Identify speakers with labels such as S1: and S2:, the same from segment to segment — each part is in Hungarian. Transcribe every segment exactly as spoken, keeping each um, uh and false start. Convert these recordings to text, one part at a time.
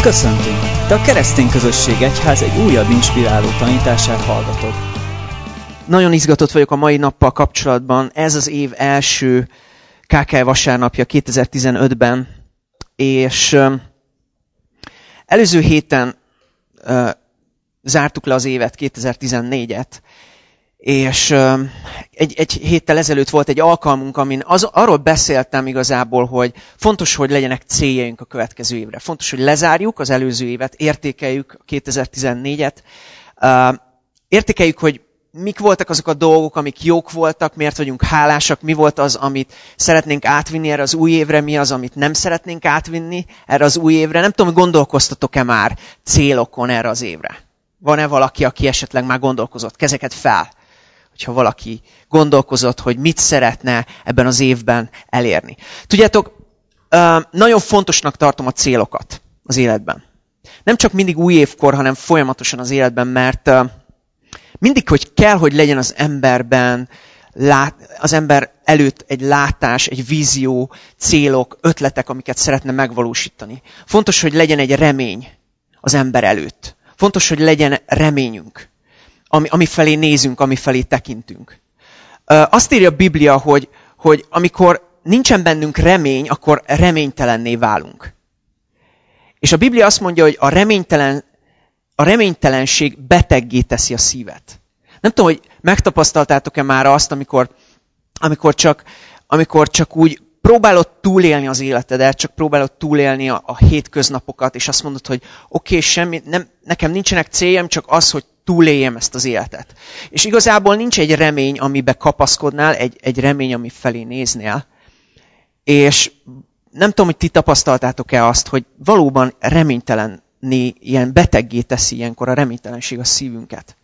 S1: Köszöntünk! Te a Keresztény Közösség Egyház egy újabb inspiráló tanítását hallgatod.
S2: Nagyon izgatott vagyok a mai nappal kapcsolatban. Ez az év első ká ká vasárnapja kétezer-tizenötben, és uh, előző héten uh, zártuk le az évet, kétezer-tizennégyet, és uh, egy, egy héttel ezelőtt volt egy alkalmunk, amin az, arról beszéltem igazából, hogy fontos, hogy legyenek céljaink a következő évre. Fontos, hogy lezárjuk az előző évet, értékeljük a kétezer-tizennégyet, uh, értékeljük, hogy mik voltak azok a dolgok, amik jók voltak, miért vagyunk hálásak, mi volt az, amit szeretnénk átvinni erre az új évre, mi az, amit nem szeretnénk átvinni erre az új évre. Nem tudom, hogy gondolkoztatok-e már célokon erre az évre. Van-e valaki, aki esetleg már gondolkozott? Kezeket fel, hogyha valaki gondolkozott, hogy mit szeretne ebben az évben elérni. Tudjátok, nagyon fontosnak tartom a célokat az életben. Nem csak mindig új évkor, hanem folyamatosan az életben, mert mindig, hogy kell, hogy legyen az emberben, az ember előtt egy látás, egy vízió, célok, ötletek, amiket szeretne megvalósítani. Fontos, hogy legyen egy remény az ember előtt. Fontos, hogy legyen reményünk, ami, ami felé nézünk, ami felé tekintünk. Azt írja a Biblia, hogy, hogy amikor nincsen bennünk remény, akkor reménytelenné válunk. És a Biblia azt mondja, hogy a reménytelen A reménytelenség beteggé teszi a szívet. Nem tudom, hogy megtapasztaltátok-e már azt, amikor, amikor, csak, amikor csak úgy próbálod túlélni az életedet, csak próbálod túlélni a, a hétköznapokat, és azt mondod, hogy oké, okay, semmi, nem, nekem nincsenek céljaim, csak az, hogy túléljem ezt az életet. És igazából nincs egy remény, amibe kapaszkodnál, egy, egy remény, ami felé néznél. És nem tudom, hogy ti tapasztaltátok-e azt, hogy valóban reménytelen ilyen beteggé teszi ilyenkor a reménytelenség a szívünket.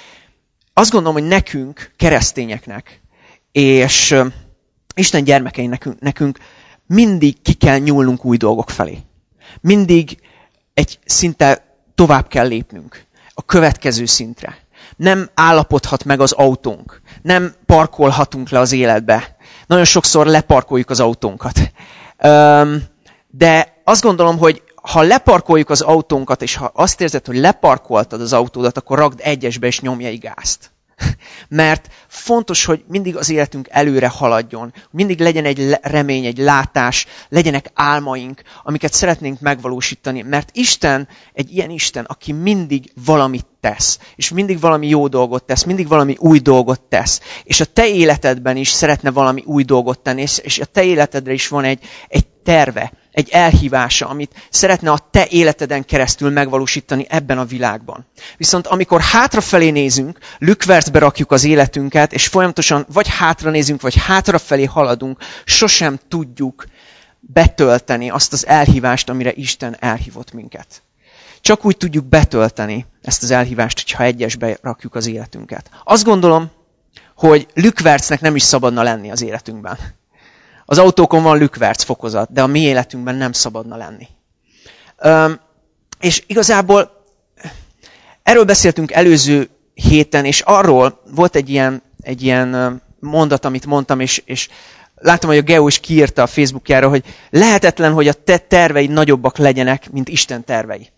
S2: Azt gondolom, hogy nekünk, keresztényeknek, és uh, Isten gyermekeinek nekünk, nekünk mindig ki kell nyúlnunk új dolgok felé. Mindig egy szinte tovább kell lépnünk a következő szintre. Nem állapodhat meg az autónk. Nem parkolhatunk le az életbe. Nagyon sokszor leparkoljuk az autónkat. Um, de azt gondolom, hogy ha leparkoljuk az autónkat, és ha azt érzed, hogy leparkoltad az autódat, akkor ragd egyesbe és nyomj egy gázt. Mert fontos, hogy mindig az életünk előre haladjon. Mindig legyen egy remény, egy látás, legyenek álmaink, amiket szeretnénk megvalósítani. Mert Isten egy ilyen Isten, aki mindig valamit tesz. És mindig valami jó dolgot tesz, mindig valami új dolgot tesz. És a te életedben is szeretne valami új dolgot tenni. És a te életedre is van egy, egy terve, egy elhívása, amit szeretne a te életeden keresztül megvalósítani ebben a világban. Viszont amikor hátrafelé nézünk, lükvercbe rakjuk az életünket, és folyamatosan vagy hátra nézünk, vagy hátrafelé haladunk, sosem tudjuk betölteni azt az elhívást, amire Isten elhívott minket. Csak úgy tudjuk betölteni ezt az elhívást, hogyha egyesbe rakjuk az életünket. Azt gondolom, hogy lükvercnek nem is szabadna lenni az életünkben. Az autókon van lükverc fokozat, de a mi életünkben nem szabadna lenni. Üm, és igazából erről beszéltünk előző héten, és arról volt egy ilyen, egy ilyen mondat, amit mondtam, és, és láttam, hogy a Geo is kiírta a Facebookjára, hogy lehetetlen, hogy a te terveid nagyobbak legyenek, mint Isten tervei.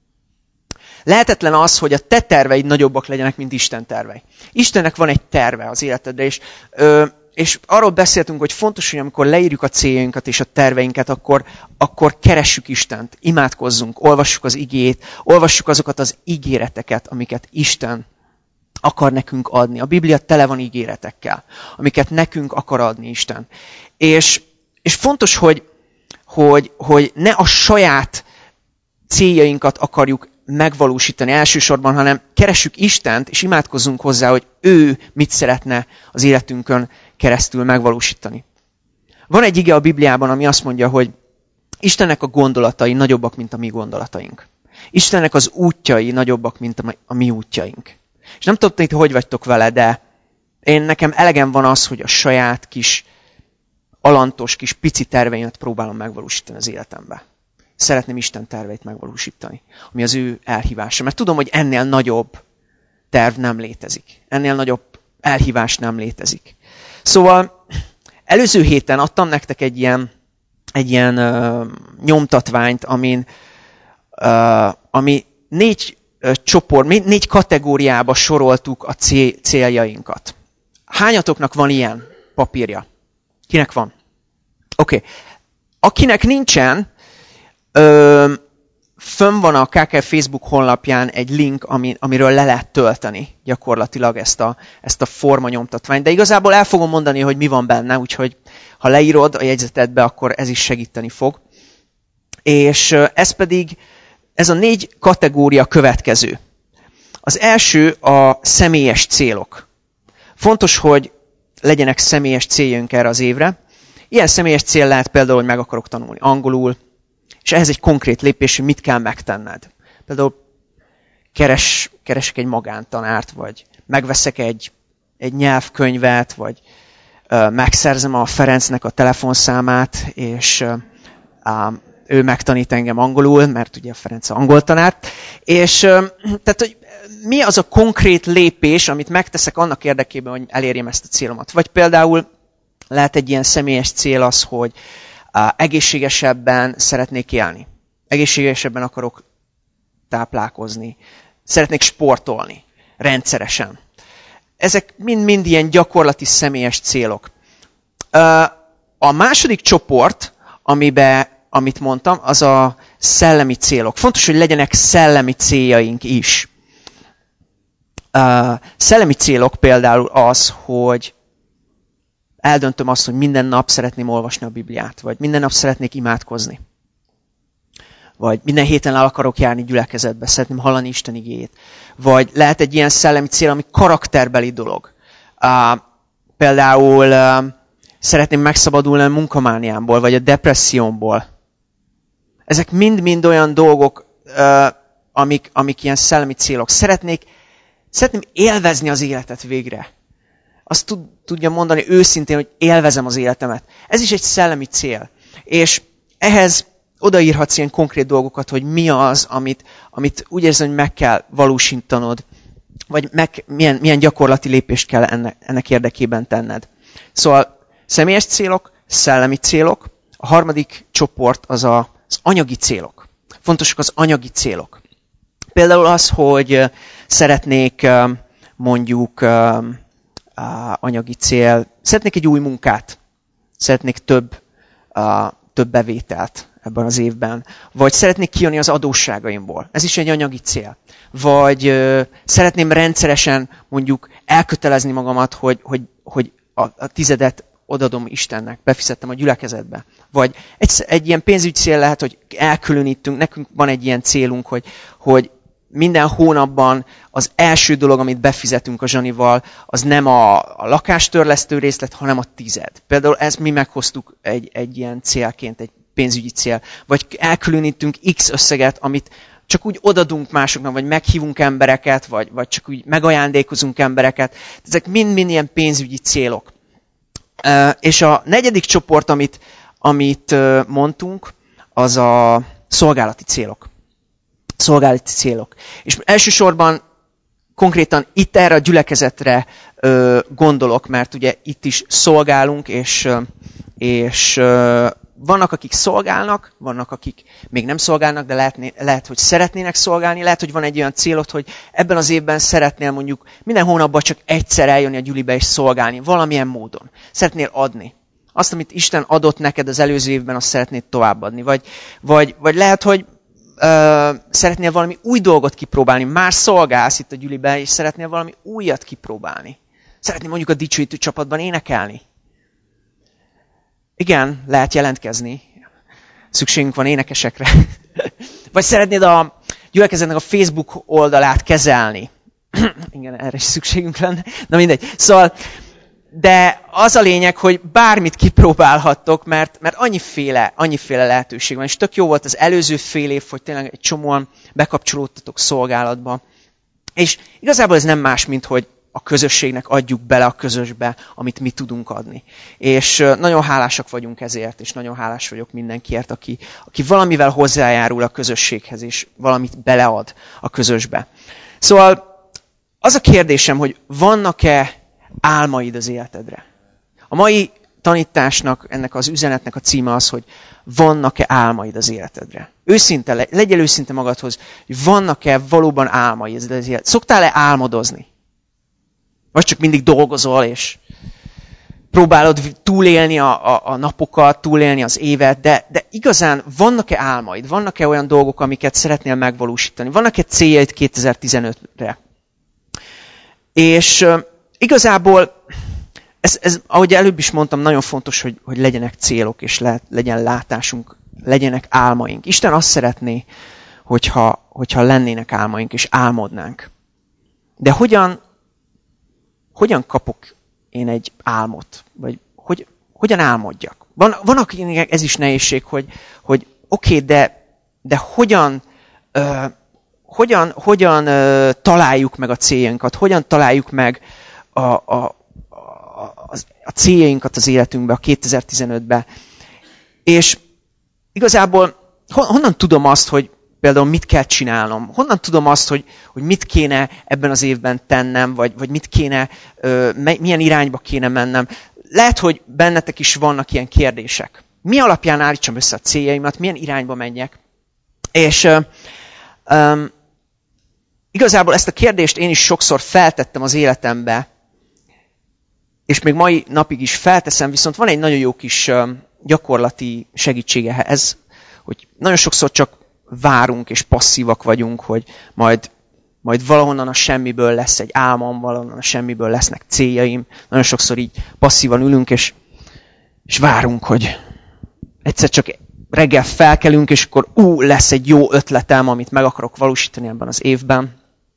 S2: Lehetetlen az, hogy a te terveid nagyobbak legyenek, mint Isten tervei. Istennek van egy terve az életedre, és... Ö, És arról beszéltünk, hogy fontos, hogy amikor leírjuk a céljainkat és a terveinket, akkor, akkor keressük Istent, imádkozzunk, olvassuk az igét, olvassuk azokat az ígéreteket, amiket Isten akar nekünk adni. A Biblia tele van ígéretekkel, amiket nekünk akar adni Isten. És, és fontos, hogy, hogy, hogy ne a saját céljainkat akarjuk megvalósítani elsősorban, hanem keressük Istent, és imádkozzunk hozzá, hogy ő mit szeretne az életünkön keresztül megvalósítani. Van egy ige a Bibliában, ami azt mondja, hogy Istennek a gondolatai nagyobbak, mint a mi gondolataink. Istennek az útjai nagyobbak, mint a mi útjaink. És nem tudom, hogy hogy vagytok vele, de én nekem elegem van az, hogy a saját kis, alantos, kis pici terveimet próbálom megvalósítani az életembe. Szeretném Isten terveit megvalósítani, ami az ő elhívása. Mert tudom, hogy ennél nagyobb terv nem létezik. Ennél nagyobb elhívás nem létezik. Szóval előző héten adtam nektek egy ilyen, egy ilyen uh, nyomtatványt, amin ami négy csoport, négy kategóriába soroltuk a céljainkat. Hányatoknak van ilyen papírja? Kinek van? Oké. Okay. Akinek nincsen, ö, fönn van a ká ká Facebook honlapján egy link, ami, amiről le lehet tölteni gyakorlatilag ezt a, ezt a formanyomtatványt. De igazából el fogom mondani, hogy mi van benne, úgyhogy ha leírod a jegyzetedbe, akkor ez is segíteni fog. És ez pedig, ez a négy kategória következő. Az első a személyes célok. Fontos, hogy legyenek személyes céljaink erre az évre. Ilyen személyes cél lehet például, hogy meg akarok tanulni angolul, és ehhez egy konkrét lépés, hogy mit kell megtenned. Például keres, keresek egy magántanárt, vagy megveszek egy, egy nyelvkönyvet, vagy uh, megszerzem a Ferencnek a telefonszámát, és uh, ő megtanít engem angolul, mert ugye a Ferenc angol tanár. És uh, tehát, hogy mi az a konkrét lépés, amit megteszek annak érdekében, hogy elérjem ezt a célomat. Vagy például lehet egy ilyen személyes cél az, hogy uh, egészségesebben szeretnék élni. Egészségesebben akarok táplálkozni. Szeretnék sportolni rendszeresen. Ezek mind-mind ilyen gyakorlati személyes célok. Uh, a második csoport, amiben, amit mondtam, az a szellemi célok. Fontos, hogy legyenek szellemi céljaink is. Uh, szellemi célok például az, hogy eldöntöm azt, hogy minden nap szeretném olvasni a Bibliát, vagy minden nap szeretnék imádkozni. Vagy minden héten el akarok járni gyülekezetbe, szeretném hallani Isten igéjét. Vagy lehet egy ilyen szellemi cél, ami karakterbeli dolog. Uh, például uh, szeretném megszabadulni a munkamániámból, vagy a depressziómból. Ezek mind-mind olyan dolgok, uh, amik, amik ilyen szellemi célok. Szeretnék, szeretném élvezni az életet végre. Azt tud, tudja mondani őszintén, hogy élvezem az életemet. Ez is egy szellemi cél. És ehhez odaírhatsz ilyen konkrét dolgokat, hogy mi az, amit, amit úgy érzed, hogy meg kell valósítanod, vagy meg, milyen, milyen gyakorlati lépést kell ennek, ennek érdekében tenned. Szóval személyes célok, szellemi célok. A harmadik csoport az a, az anyagi célok. Fontosak az anyagi célok. Például az, hogy szeretnék mondjuk anyagi cél, szeretnék egy új munkát, szeretnék több, több bevételt ebben az évben, vagy szeretnék kijönni az adósságaimból. Ez is egy anyagi cél. Vagy ö, szeretném rendszeresen mondjuk elkötelezni magamat, hogy, hogy, hogy a, a tizedet odadom Istennek, befizettem a gyülekezetbe. Vagy egy, egy ilyen pénzügyi cél lehet, hogy elkülönítünk, nekünk van egy ilyen célunk, hogy, hogy minden hónapban az első dolog, amit befizetünk a Zsanival, az nem a, a lakástörlesztő részlet, hanem a tized. Például ezt mi meghoztuk egy, egy ilyen célként, egy pénzügyi cél. Vagy elkülönítünk X összeget, amit csak úgy odadunk másoknak, vagy meghívunk embereket, vagy, vagy csak úgy megajándékozunk embereket. Ezek mind-mind ilyen pénzügyi célok. És a negyedik csoport, amit, amit mondtunk, az a szolgálati célok. Szolgálati célok. És elsősorban konkrétan itt erre a gyülekezetre ö, gondolok, mert ugye itt is szolgálunk, és, és ö, vannak, akik szolgálnak, vannak, akik még nem szolgálnak, de lehetné, lehet, hogy szeretnének szolgálni, lehet, hogy van egy olyan célod, hogy ebben az évben szeretnél mondjuk minden hónapban csak egyszer eljönni a gyülibe és szolgálni, valamilyen módon. Szeretnél adni. Azt, amit Isten adott neked az előző évben, azt szeretnéd továbbadni. Vagy, vagy, vagy lehet, hogy Uh, szeretnél valami új dolgot kipróbálni, már szolgálsz itt a gyüliben, és szeretnél valami újat kipróbálni. Szeretnél mondjuk a dicsőítő csapatban énekelni. Igen, lehet jelentkezni. Szükségünk van énekesekre. Vagy szeretnéd a gyülekezetnek a Facebook oldalát kezelni. Igen, erre is szükségünk lenne. Na mindegy. Szóval, de az a lényeg, hogy bármit kipróbálhattok, mert, mert annyiféle, annyiféle lehetőség van. És tök jó volt az előző fél év, hogy tényleg egy csomóan bekapcsolódtatok szolgálatba. És igazából ez nem más, mint hogy a közösségnek adjuk bele a közösbe, amit mi tudunk adni. És nagyon hálásak vagyunk ezért, és nagyon hálás vagyok mindenkiért, aki, aki valamivel hozzájárul a közösséghez, és valamit belead a közösbe. Szóval az a kérdésem, hogy vannak-e álmaid az életedre? A mai tanításnak, ennek az üzenetnek a címe az, hogy vannak-e álmaid az életedre. Őszinte, legyél őszinte magadhoz, hogy vannak-e valóban álmaid az életedre. Szoktál-e álmodozni? Vagy csak mindig dolgozol, és próbálod túlélni a, a, a napokat, túlélni az évet, de, de igazán vannak-e álmaid? Vannak-e olyan dolgok, amiket szeretnél megvalósítani? Vannak-e céljaid kétezer-tizenötre? És uh, igazából, ez, ez, ahogy előbb is mondtam, nagyon fontos, hogy, hogy legyenek célok, és le, legyen látásunk, legyenek álmaink. Isten azt szeretné, hogyha, hogyha lennének álmaink, és álmodnánk. De hogyan, hogyan kapok én egy álmot? Vagy hogy, hogyan álmodjak? Van, van akinek ez is nehézség, hogy, hogy oké, okay, de, de hogyan, uh, hogyan, hogyan uh, találjuk meg a céljainkat? Hogyan találjuk meg a, a, a, a céljainkat az életünkbe, a kétezer-tizenötbe? És igazából honnan tudom azt, hogy például mit kell csinálnom? Honnan tudom azt, hogy, hogy mit kéne ebben az évben tennem, vagy, vagy mit kéne, uh, milyen irányba kéne mennem? Lehet, hogy bennetek is vannak ilyen kérdések. Mi alapján állítsam össze a céljaimat, milyen irányba menjek? És uh, um, igazából ezt a kérdést én is sokszor feltettem az életembe, és még mai napig is felteszem, viszont van egy nagyon jó kis uh, gyakorlati segítsége ez, hogy nagyon sokszor csak várunk és passzívak vagyunk, hogy majd, majd valahonnan a semmiből lesz egy álmom, valahonnan a semmiből lesznek céljaim. Nagyon sokszor így passzívan ülünk, és, és várunk, hogy egyszer csak reggel felkelünk, és akkor ú, lesz egy jó ötletem, amit meg akarok valósítani ebben az évben.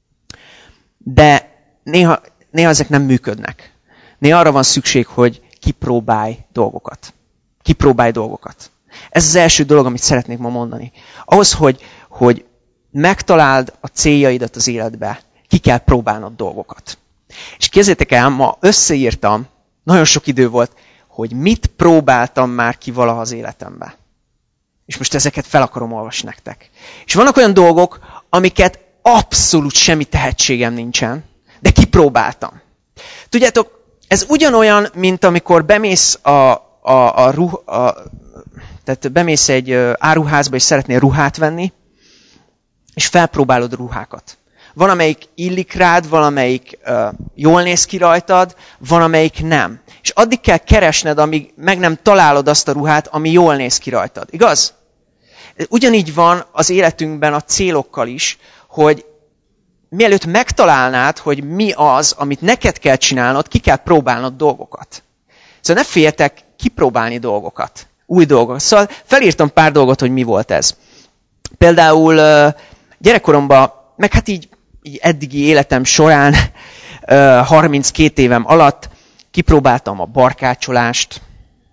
S2: De néha, néha ezek nem működnek. Néha arra van szükség, hogy kipróbálj dolgokat. Kipróbálj dolgokat. Ez az első dolog, amit szeretnék ma mondani. Ahhoz, hogy, hogy megtaláld a céljaidat az életbe, ki kell próbálnod dolgokat. És képzeljétek el, ma összeírtam, nagyon sok idő volt, hogy mit próbáltam már ki valaha az életembe. És most ezeket fel akarom olvasni nektek. És vannak olyan dolgok, amiket abszolút semmi tehetségem nincsen, de kipróbáltam. Tudjátok, ez ugyanolyan, mint amikor bemész a, a, a, ruh, a Tehát bemész egy áruházba, és szeretnél ruhát venni, és felpróbálod ruhákat. Van, amelyik illik rád, van, amelyik uh, jól néz ki rajtad, van, amelyik nem. És addig kell keresned, amíg meg nem találod azt a ruhát, ami jól néz ki rajtad. Igaz? Ugyanígy van az életünkben a célokkal is, hogy mielőtt megtalálnád, hogy mi az, amit neked kell csinálnod, ki kell próbálnod dolgokat. Szóval ne féljetek kipróbálni dolgokat. Új dolgok. Szóval felírtam pár dolgot, hogy mi volt ez. Például gyerekkoromban, meg hát így, így eddigi életem során, harminckét évem alatt kipróbáltam a barkácsolást.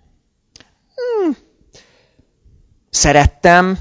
S2: Hmm. Szerettem,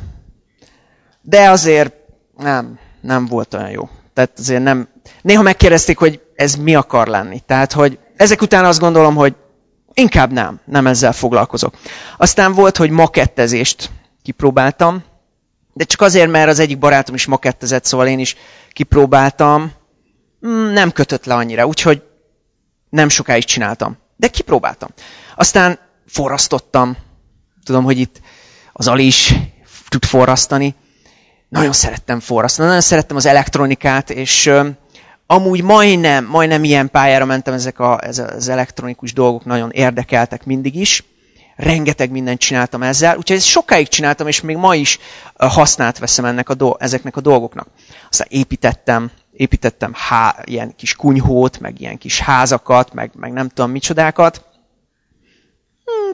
S2: de azért nem, nem volt olyan jó. Tehát azért nem. Néha megkérdezték, hogy ez mi akar lenni. Tehát, hogy ezek után azt gondolom, hogy inkább nem, nem ezzel foglalkozok. Aztán volt, hogy makettezést kipróbáltam, de csak azért, mert az egyik barátom is makettezett, szóval én is kipróbáltam. Nem kötött le annyira, úgyhogy nem sokáig csináltam. De kipróbáltam. Aztán forrasztottam. Tudom, hogy itt az Ali is tud forrasztani. Nagyon szerettem forrasztani, nagyon szerettem az elektronikát, és amúgy majdnem, majdnem ilyen pályára mentem, ezek a, ez az elektronikus dolgok nagyon érdekeltek mindig is. Rengeteg mindent csináltam ezzel, úgyhogy ezt sokáig csináltam, és még ma is hasznát veszem ennek a do, ezeknek a dolgoknak. Aztán építettem, építettem há, ilyen kis kunyhót, meg ilyen kis házakat, meg, meg nem tudom micsodákat. Hm.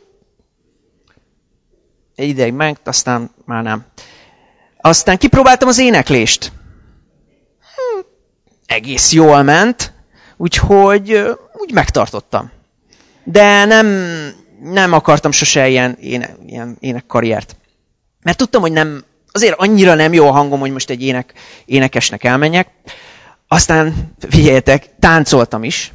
S2: Egy ideig meg, aztán már nem. Aztán kipróbáltam az éneklést. Hm. Egész jól ment, úgyhogy úgy megtartottam. De nem, nem akartam sose ilyen, éne, ilyen énekkarriert. Mert tudtam, hogy nem, azért annyira nem jó a hangom, hogy most egy ének, énekesnek elmenjek. Aztán, figyeljetek, táncoltam is.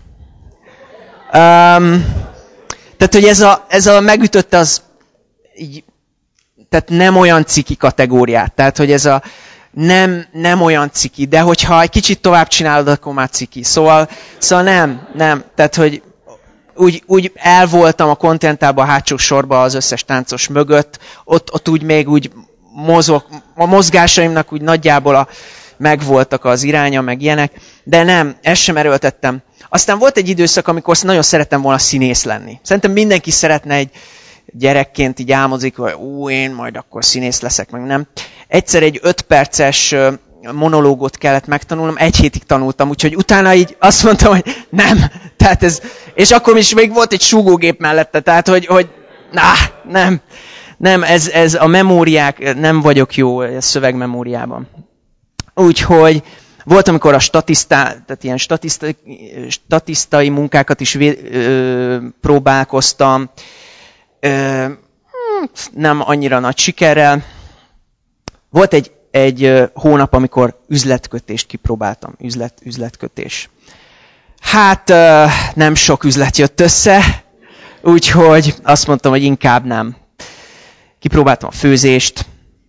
S2: Um, tehát, hogy ez a, ez a megütötte az így, tehát nem olyan ciki kategóriát. Tehát, hogy ez a nem, nem olyan ciki, de hogyha egy kicsit tovább csinálod, akkor már ciki. Szóval, szóval nem, nem. Tehát, hogy úgy, úgy el voltam a kontentába, a hátsó sorba az összes táncos mögött, ott, ott úgy még úgy mozog, a mozgásaimnak úgy nagyjából a, megvoltak az iránya, meg ilyenek, de nem, ezt sem erőltettem. Aztán volt egy időszak, amikor nagyon szerettem volna színész lenni. Szerintem mindenki szeretne egy gyerekként így álmodik, hogy ú, én majd akkor színész leszek, meg nem. Egyszer egy öt perces monológot kellett megtanulnom, egy hétig tanultam, úgyhogy utána így azt mondtam, hogy nem. Tehát ez, és akkor is még volt egy súgógép mellette, tehát hogy, hogy na, nem, nem, ez, ez a memóriák, nem vagyok jó a szövegmemóriában. Úgyhogy volt, amikor a statisztá, tehát ilyen statisztai, statisztai munkákat is vé, ö, próbálkoztam, ö, nem annyira nagy sikerrel. Volt egy, egy hónap, amikor üzletkötést kipróbáltam, üzlet, üzletkötés. Hát ö, nem sok üzlet jött össze, úgyhogy azt mondtam, hogy inkább nem. Kipróbáltam a főzést.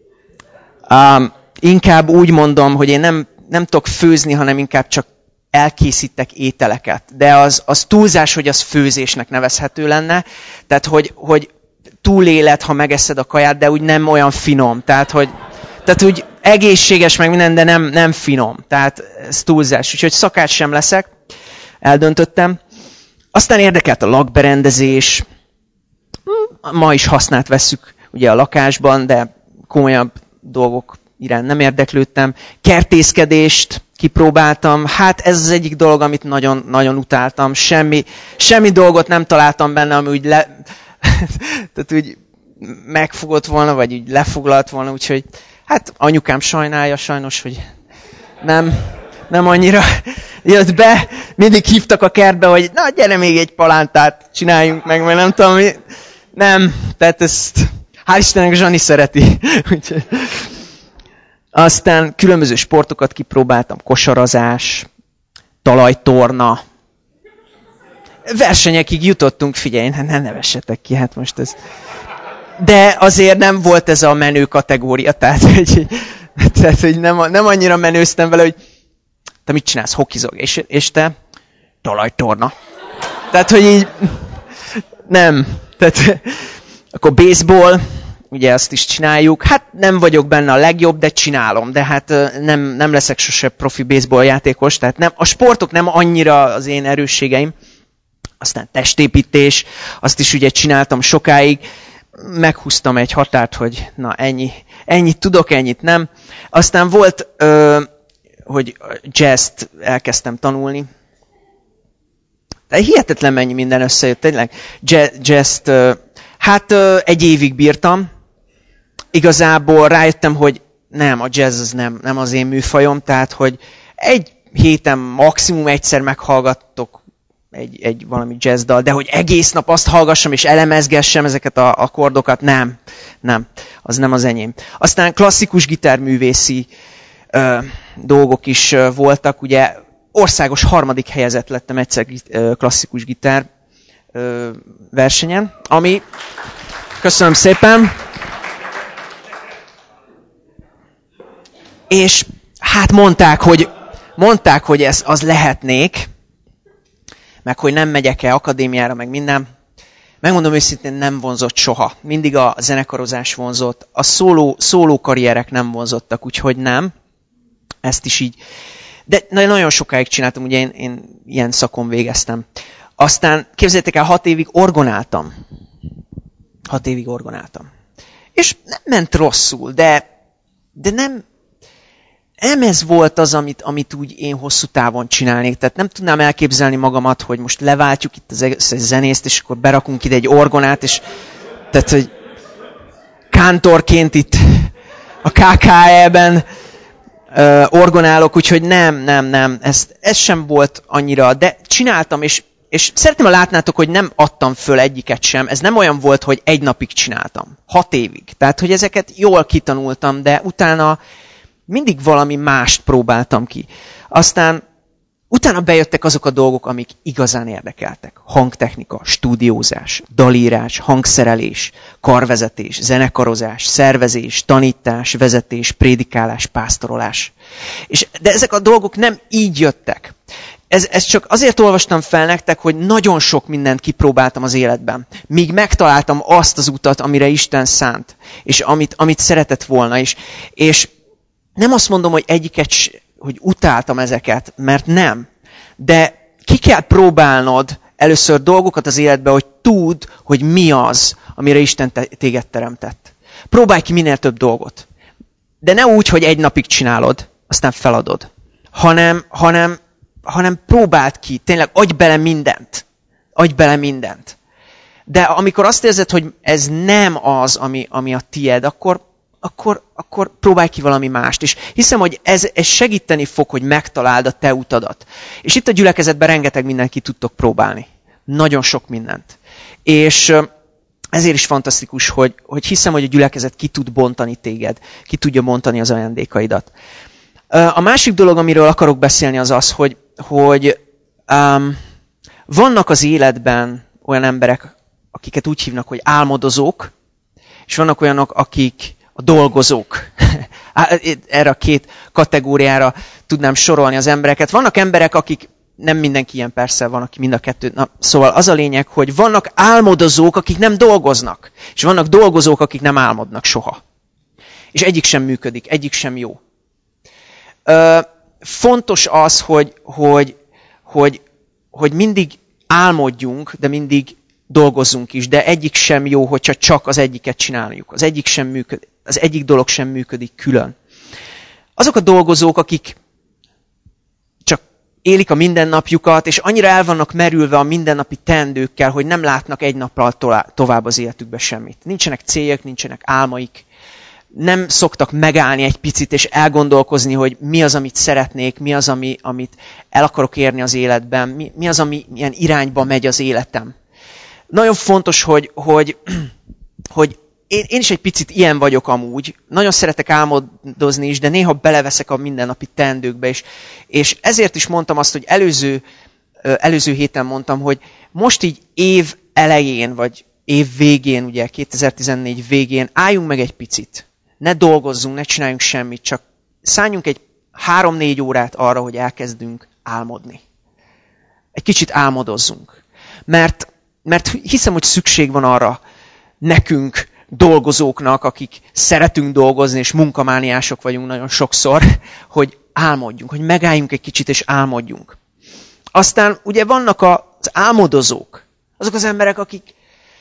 S2: Um, inkább úgy mondom, hogy én nem, nem tudok főzni, hanem inkább csak elkészítek ételeket. De az, az túlzás, hogy az főzésnek nevezhető lenne. Tehát, hogy, hogy túléled, ha megeszed a kaját, de úgy nem olyan finom. Tehát, hogy tehát úgy egészséges meg minden, de nem, nem finom. Tehát ez túlzás. Úgyhogy szakács sem leszek. Eldöntöttem. Aztán érdekelt a lakberendezés. Ma is hasznát vesszük ugye a lakásban, de komolyabb dolgok iránt nem érdeklődtem. Kertészkedést kipróbáltam. Hát ez az egyik dolog, amit nagyon, nagyon utáltam. Semmi, semmi dolgot nem találtam benne, ami úgy, le, tehát úgy megfogott volna, vagy úgy lefoglalt volna. Úgyhogy hát anyukám sajnálja sajnos, hogy nem, nem annyira jött be. Mindig hívtak a kertbe, hogy na gyere még egy palántát csináljunk meg, mert nem tudom mi. Nem, tehát ezt hál' Istennek Zsani szereti. Úgyhogy aztán különböző sportokat kipróbáltam, kosarazás, talajtorna. Versenyekig jutottunk, figyelj, ne nevessetek ki, hát most ez. De azért nem volt ez a menő kategória, tehát hogy, tehát, hogy nem, nem annyira menőztem vele, hogy te mit csinálsz, hokizog, és, és te talajtorna. Tehát, hogy így nem. Tehát, akkor baseball, ugye azt is csináljuk. Hát nem vagyok benne a legjobb, de csinálom. De hát nem, nem leszek sose profi baseball játékos. Tehát nem, a sportok nem annyira az én erősségeim. Aztán testépítés, azt is ugye csináltam sokáig. Meghúztam egy határt, hogy na ennyi, ennyit tudok, ennyit nem. Aztán volt, ö, hogy jazzt elkezdtem tanulni. De hihetetlen mennyi minden összejött, tényleg. Jazzt, hát egy évig bírtam. Igazából rájöttem, hogy nem, a jazz az nem, nem az én műfajom, tehát, hogy egy héten maximum egyszer meghallgattok egy, egy valami jazzdal, de hogy egész nap azt hallgassam és elemezgessem ezeket a akkordokat, nem, nem, az nem az enyém. Aztán klasszikus gitárművészi ö, dolgok is ö, voltak, ugye országos harmadik helyezett lettem egyszer klasszikus gitár ö, versenyen, ami, köszönöm szépen, és hát mondták, hogy, mondták, hogy ez az lehetnék, meg hogy nem megyek-e akadémiára, meg minden. Megmondom őszintén, nem vonzott soha. Mindig a zenekarozás vonzott, a szóló, szóló karrierek nem vonzottak, úgyhogy nem. Ezt is így. De nagyon sokáig csináltam, ugye én, én ilyen szakon végeztem. Aztán képzeljétek el, hat évig orgonáltam. Hat évig orgonáltam. És nem ment rosszul, de, de nem, nem ez volt az, amit, amit úgy én hosszú távon csinálnék. Tehát nem tudnám elképzelni magamat, hogy most leváltjuk itt az egész zenészt, és akkor berakunk ide egy orgonát, és tehát, hogy kántorként itt a ká ká é-ben uh, orgonálok, úgyhogy nem, nem, nem, ez, ez sem volt annyira, de csináltam, és, és szeretném, ha látnátok, hogy nem adtam föl egyiket sem. Ez nem olyan volt, hogy egy napig csináltam. Hat évig. Tehát, hogy ezeket jól kitanultam, de utána mindig valami mást próbáltam ki. Aztán utána bejöttek azok a dolgok, amik igazán érdekeltek. Hangtechnika, stúdiózás, dalírás, hangszerelés, karvezetés, zenekarozás, szervezés, tanítás, vezetés, prédikálás, pásztorolás. És, de ezek a dolgok nem így jöttek. ez, ez csak azért olvastam fel nektek, hogy nagyon sok mindent kipróbáltam az életben. Míg megtaláltam azt az utat, amire Isten szánt, és amit, amit szeretett volna is. És nem azt mondom, hogy egyiket, hogy utáltam ezeket, mert nem. De ki kell próbálnod először dolgokat az életbe, hogy tudd, hogy mi az, amire Isten téged teremtett. Próbálj ki minél több dolgot. De ne úgy, hogy egy napig csinálod, aztán feladod. Hanem, hanem, hanem próbáld ki. Tényleg adj bele mindent. Adj bele mindent. De amikor azt érzed, hogy ez nem az, ami, ami a tied, akkor, akkor, akkor próbálj ki valami mást. És hiszem, hogy ez, ez segíteni fog, hogy megtaláld a te utadat. És itt a gyülekezetben rengeteg mindent ki tudtok próbálni. Nagyon sok mindent. És ezért is fantasztikus, hogy, hogy hiszem, hogy a gyülekezet ki tud bontani téged. Ki tudja bontani az ajándékaidat. A másik dolog, amiről akarok beszélni, az az, hogy, hogy um, vannak az életben olyan emberek, akiket úgy hívnak, hogy álmodozók, és vannak olyanok, akik a dolgozók. Erre a két kategóriára tudnám sorolni az embereket. Vannak emberek, akik, nem mindenki ilyen persze, van, aki mind a kettő. Na, szóval az a lényeg, hogy vannak álmodozók, akik nem dolgoznak, és vannak dolgozók, akik nem álmodnak soha. És egyik sem működik, egyik sem jó. Ö, fontos az, hogy, hogy, hogy, hogy mindig álmodjunk, de mindig dolgozzunk is, de egyik sem jó, hogyha csak az egyiket csináljuk. Az egyik, sem működik, az egyik dolog sem működik külön. Azok a dolgozók, akik csak élik a mindennapjukat, és annyira el vannak merülve a mindennapi teendőkkel, hogy nem látnak egy nappal tovább az életükbe semmit. Nincsenek céljak, nincsenek álmaik. Nem szoktak megállni egy picit, és elgondolkozni, hogy mi az, amit szeretnék, mi az, ami, amit el akarok érni az életben, mi, mi az, ami milyen irányba megy az életem. Nagyon fontos, hogy, hogy, hogy én, én is egy picit ilyen vagyok amúgy. Nagyon szeretek álmodozni is, de néha beleveszek a mindennapi teendőkbe. És, és ezért is mondtam azt, hogy előző, előző héten mondtam, hogy most így év elején, vagy év végén, ugye kétezer-tizennégy végén álljunk meg egy picit. Ne dolgozzunk, ne csináljunk semmit, csak szálljunk egy három-négy órát arra, hogy elkezdünk álmodni. Egy kicsit álmodozzunk. Mert Mert hiszem, hogy szükség van arra nekünk, dolgozóknak, akik szeretünk dolgozni, és munkamániások vagyunk nagyon sokszor, hogy álmodjunk, hogy megálljunk egy kicsit, és álmodjunk. Aztán ugye vannak az álmodozók, azok az emberek, akik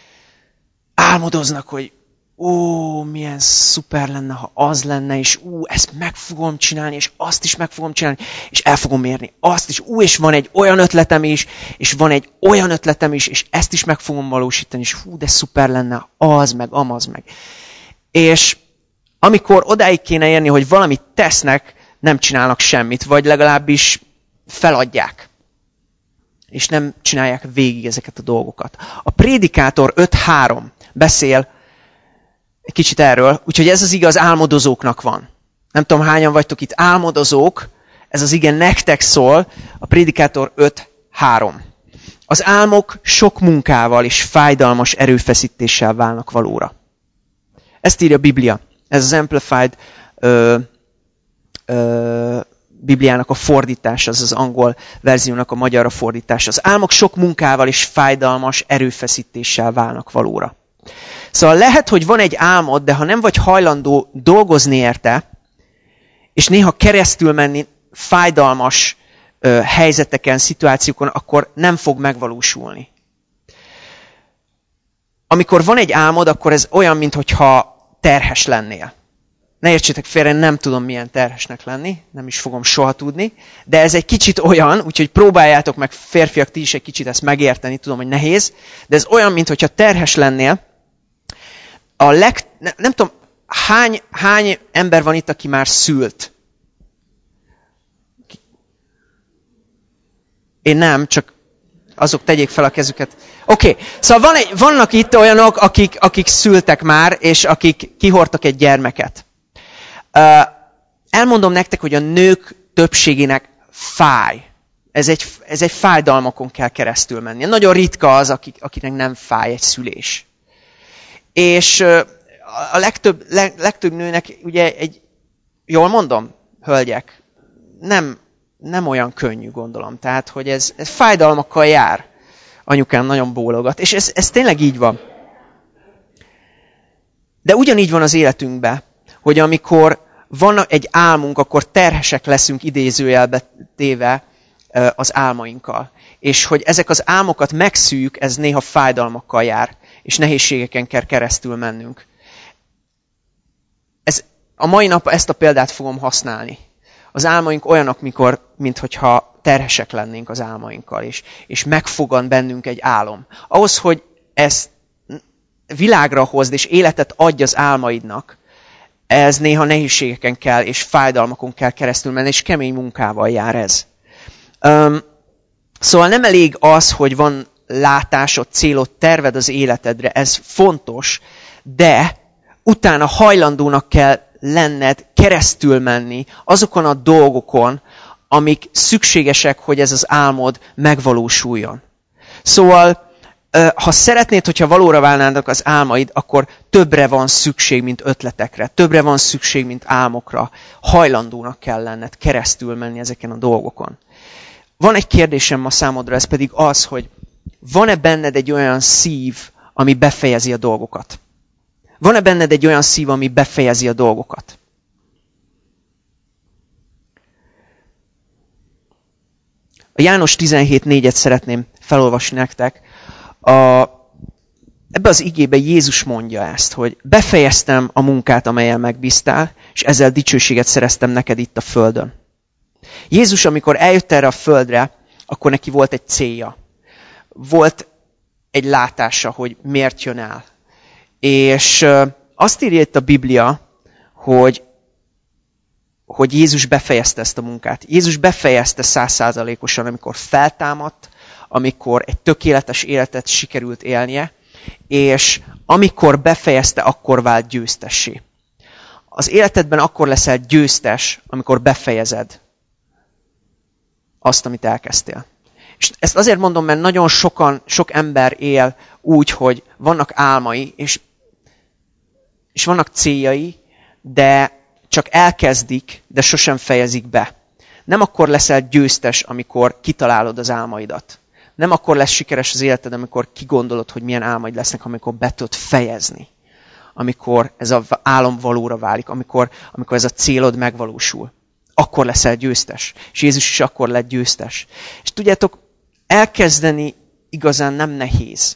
S2: álmodoznak, hogy ó, milyen szuper lenne, ha az lenne, és ú, ezt meg fogom csinálni, és azt is meg fogom csinálni, és el fogom érni azt is, ú, és van egy olyan ötletem is, és van egy olyan ötletem is, és ezt is meg fogom valósítani, és hú, de szuper lenne az, meg amaz, meg. És amikor odáig kéne érni, hogy valamit tesznek, nem csinálnak semmit, vagy legalábbis feladják. És nem csinálják végig ezeket a dolgokat. A Prédikátor öt három beszél egy kicsit erről, úgyhogy ez az ige az álmodozóknak van. Nem tudom, hányan vagytok itt álmodozók, ez az ige nektek szól, a Prédikátor öt három. Az álmok sok munkával és fájdalmas erőfeszítéssel válnak valóra. Ezt írja a Biblia. Ez az Amplified ö, ö, Bibliának a fordítása, az az angol verziónak a magyarra fordítása. Az álmok sok munkával és fájdalmas erőfeszítéssel válnak valóra. Szóval lehet, hogy van egy álmod, de ha nem vagy hajlandó dolgozni érte, és néha keresztül menni fájdalmas ö, helyzeteken, szituációkon, akkor nem fog megvalósulni. Amikor van egy álmod, akkor ez olyan, mintha terhes lennél. Ne értsétek félre, nem tudom milyen terhesnek lenni, nem is fogom soha tudni, de ez egy kicsit olyan, úgyhogy próbáljátok meg férfiak ti is egy kicsit ezt megérteni, tudom, hogy nehéz, de ez olyan, mintha terhes lennél. A leg, nem, nem tudom, hány, hány ember van itt, aki már szült? Én nem, csak azok tegyék fel a kezüket. Oké, okay. Szóval van egy, vannak itt olyanok, akik, akik szültek már, és akik kihordtak egy gyermeket. Uh, elmondom nektek, hogy a nők többségének fáj. Ez egy, ez egy fájdalmakon kell keresztül menni. Nagyon ritka az, akik, akinek nem fáj egy szülés. És uh, a legtöbb, leg, legtöbb nőnek, ugye egy, jól mondom, hölgyek, nem, nem olyan könnyű, gondolom. Tehát, hogy ez, ez fájdalmakkal jár. Anyukám nagyon bólogat. És ez, ez tényleg így van. De ugyanígy van az életünkben, hogy amikor van egy álmunk, akkor terhesek leszünk idézőjelbe téve az álmainkkal. És hogy ezek az álmokat megszűjük, ez néha fájdalmakkal jár, és nehézségeken kell keresztül mennünk. Ez, a mai nap ezt a példát fogom használni. Az álmaink olyanok, mikor, minthogyha terhesek lennénk az álmainkkal, és, és megfogan bennünk egy álom. Ahhoz, hogy ezt világra hozd, és életet adj az álmaidnak, ez néha nehézségeken kell, és fájdalmakon kell keresztül menni, és kemény munkával jár ez. Um, szóval nem elég az, hogy van látásod, célod, terved az életedre, ez fontos, de utána hajlandónak kell lenned keresztül menni azokon a dolgokon, amik szükségesek, hogy ez az álmod megvalósuljon. Szóval, ha szeretnéd, hogyha valóra válnának az álmaid, akkor többre van szükség, mint ötletekre. Többre van szükség, mint álmokra. Hajlandónak kell lenned keresztül menni ezeken a dolgokon. Van egy kérdésem ma számodra, ez pedig az, hogy van-e benned egy olyan szív, ami befejezi a dolgokat? Van-e benned egy olyan szív, ami befejezi a dolgokat? A János tizenhét négyet szeretném felolvasni nektek. A, ebbe az igébe Jézus mondja ezt, hogy befejeztem a munkát, amellyel megbíztál, és ezzel dicsőséget szereztem neked itt a földön. Jézus, amikor eljött erre a földre, akkor neki volt egy célja. Volt egy látása, hogy miért jön el. És azt írja itt a Biblia, hogy, hogy Jézus befejezte ezt a munkát. Jézus befejezte száz százalékosan, amikor feltámadt, amikor egy tökéletes életet sikerült élnie, és amikor befejezte, akkor vált győztessé. Az életedben akkor leszel győztes, amikor befejezed azt, amit elkezdtél. És ezt azért mondom, mert nagyon sokan, sok ember él úgy, hogy vannak álmai, és, és vannak céljai, de csak elkezdik, de sosem fejezik be. Nem akkor leszel győztes, amikor kitalálod az álmaidat. Nem akkor lesz sikeres az életed, amikor kigondolod, hogy milyen álmaid lesznek, amikor be tudod fejezni. Amikor ez az álom valóra válik, amikor, amikor ez a célod megvalósul. Akkor leszel győztes. És Jézus is akkor lett győztes. És tudjátok, elkezdeni igazán nem nehéz.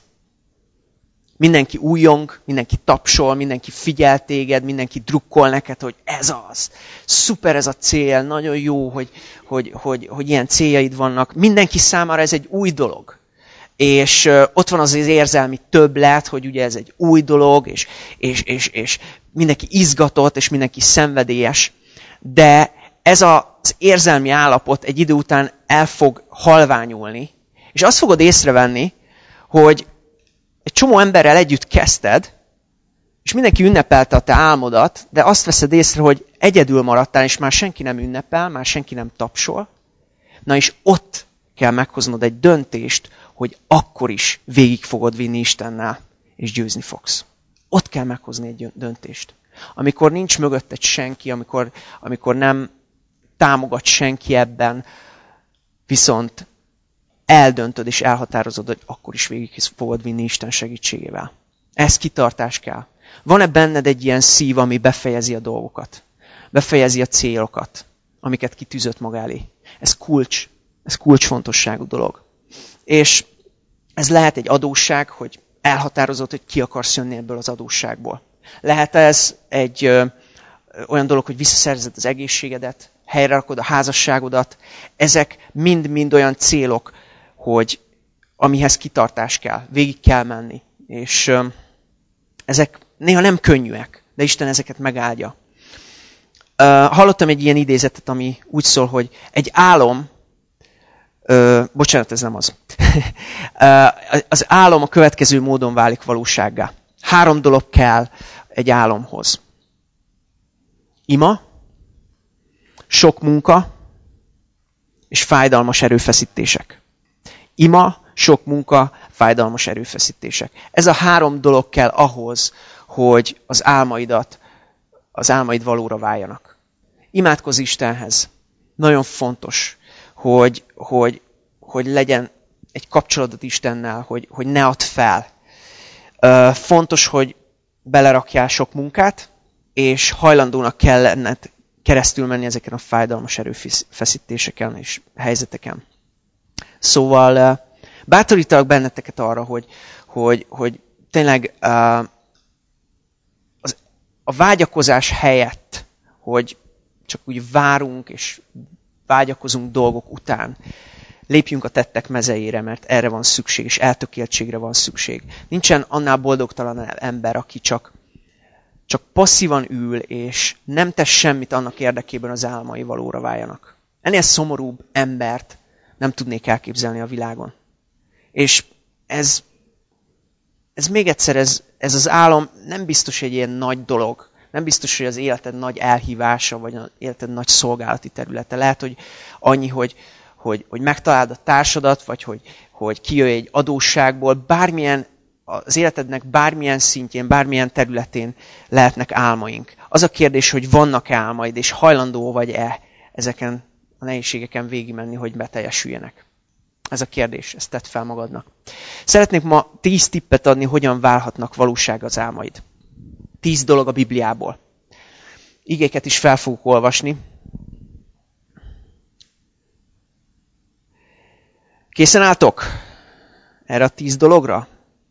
S2: Mindenki újjong, mindenki tapsol, mindenki figyel téged, mindenki drukkol neked, hogy ez az. Szuper ez a cél, nagyon jó, hogy, hogy, hogy, hogy ilyen céljaid vannak. Mindenki számára ez egy új dolog. És uh, ott van az az érzelmi többlet, hogy ugye ez egy új dolog, és, és, és, és mindenki izgatott, és mindenki szenvedélyes. De ez az érzelmi állapot egy idő után el fog halványulni, és azt fogod észrevenni, hogy egy csomó emberrel együtt kezdted, és mindenki ünnepelte a te álmodat, de azt veszed észre, hogy egyedül maradtál, és már senki nem ünnepel, már senki nem tapsol. Na és ott kell meghoznod egy döntést, hogy akkor is végig fogod vinni Istennel, és győzni fogsz. Ott kell meghozni egy döntést. Amikor nincs mögötted senki, amikor, amikor nem támogat senki ebben, viszont eldöntöd és elhatározod, hogy akkor is végig fogod vinni Isten segítségével. Ez kitartás kell. Van-e benned egy ilyen szív, ami befejezi a dolgokat? Befejezi a célokat, amiket kitűzött maga elé. Ez kulcs, ez kulcsfontosságú dolog. És ez lehet egy adósság, hogy elhatározod, hogy ki akarsz jönni ebből az adósságból. Lehet ez egy ö, olyan dolog, hogy visszaszerzed az egészségedet, helyrerakod a házasságodat. Ezek mind-mind olyan célok, hogy amihez kitartás kell, végig kell menni. És ö, ezek néha nem könnyűek, de Isten ezeket megáldja. Ö, hallottam egy ilyen idézetet, ami úgy szól, hogy egy álom, ö, bocsánat, ez nem az. Az álom a következő módon válik valósággá. Három dolog kell egy álomhoz. Ima, sok munka és fájdalmas erőfeszítések. Ima, sok munka, fájdalmas erőfeszítések. Ez a három dolog kell ahhoz, hogy az álmaidat, az álmaid valóra váljanak. Imádkozz Istenhez. Nagyon fontos. hogy, hogy, hogy legyen egy kapcsolatod Istennel, hogy, hogy ne add fel. Fontos, hogy belerakjál sok munkát, és hajlandónak kell lenned keresztül menni ezeken a fájdalmas erőfeszítéseken és helyzeteken. Szóval bátorítalak benneteket arra, hogy, hogy, hogy tényleg az, a vágyakozás helyett, hogy csak úgy várunk és vágyakozunk dolgok után, lépjünk a tettek mezejére, mert erre van szükség, és eltökéltségre van szükség. Nincsen annál boldogtalan ember, aki csak, csak passzívan ül, és nem tesz semmit annak érdekében, az álmai valóra váljanak. Ennél szomorúbb embert nem tudnék elképzelni a világon. És ez, ez még egyszer, ez, ez az álom nem biztos egy ilyen nagy dolog. Nem biztos, hogy az életed nagy elhívása, vagy az életed nagy szolgálati területe. Lehet, hogy annyi, hogy, hogy, hogy megtaláld a társadat, vagy hogy, hogy kijöjj egy adósságból, bármilyen, az életednek bármilyen szintjén, bármilyen területén lehetnek álmaink. Az a kérdés, hogy vannak-e álmaid, és hajlandó vagy-e ezeken a nehézségeken végigmenni, hogy beteljesüljenek. Ez a kérdés, ezt tedd fel magadnak. Szeretnék ma tíz tippet adni, hogyan válhatnak valóság az álmaid. Tíz dolog a Bibliából. Igéket is fel fogok olvasni. Készen álltok erre a tíz dologra?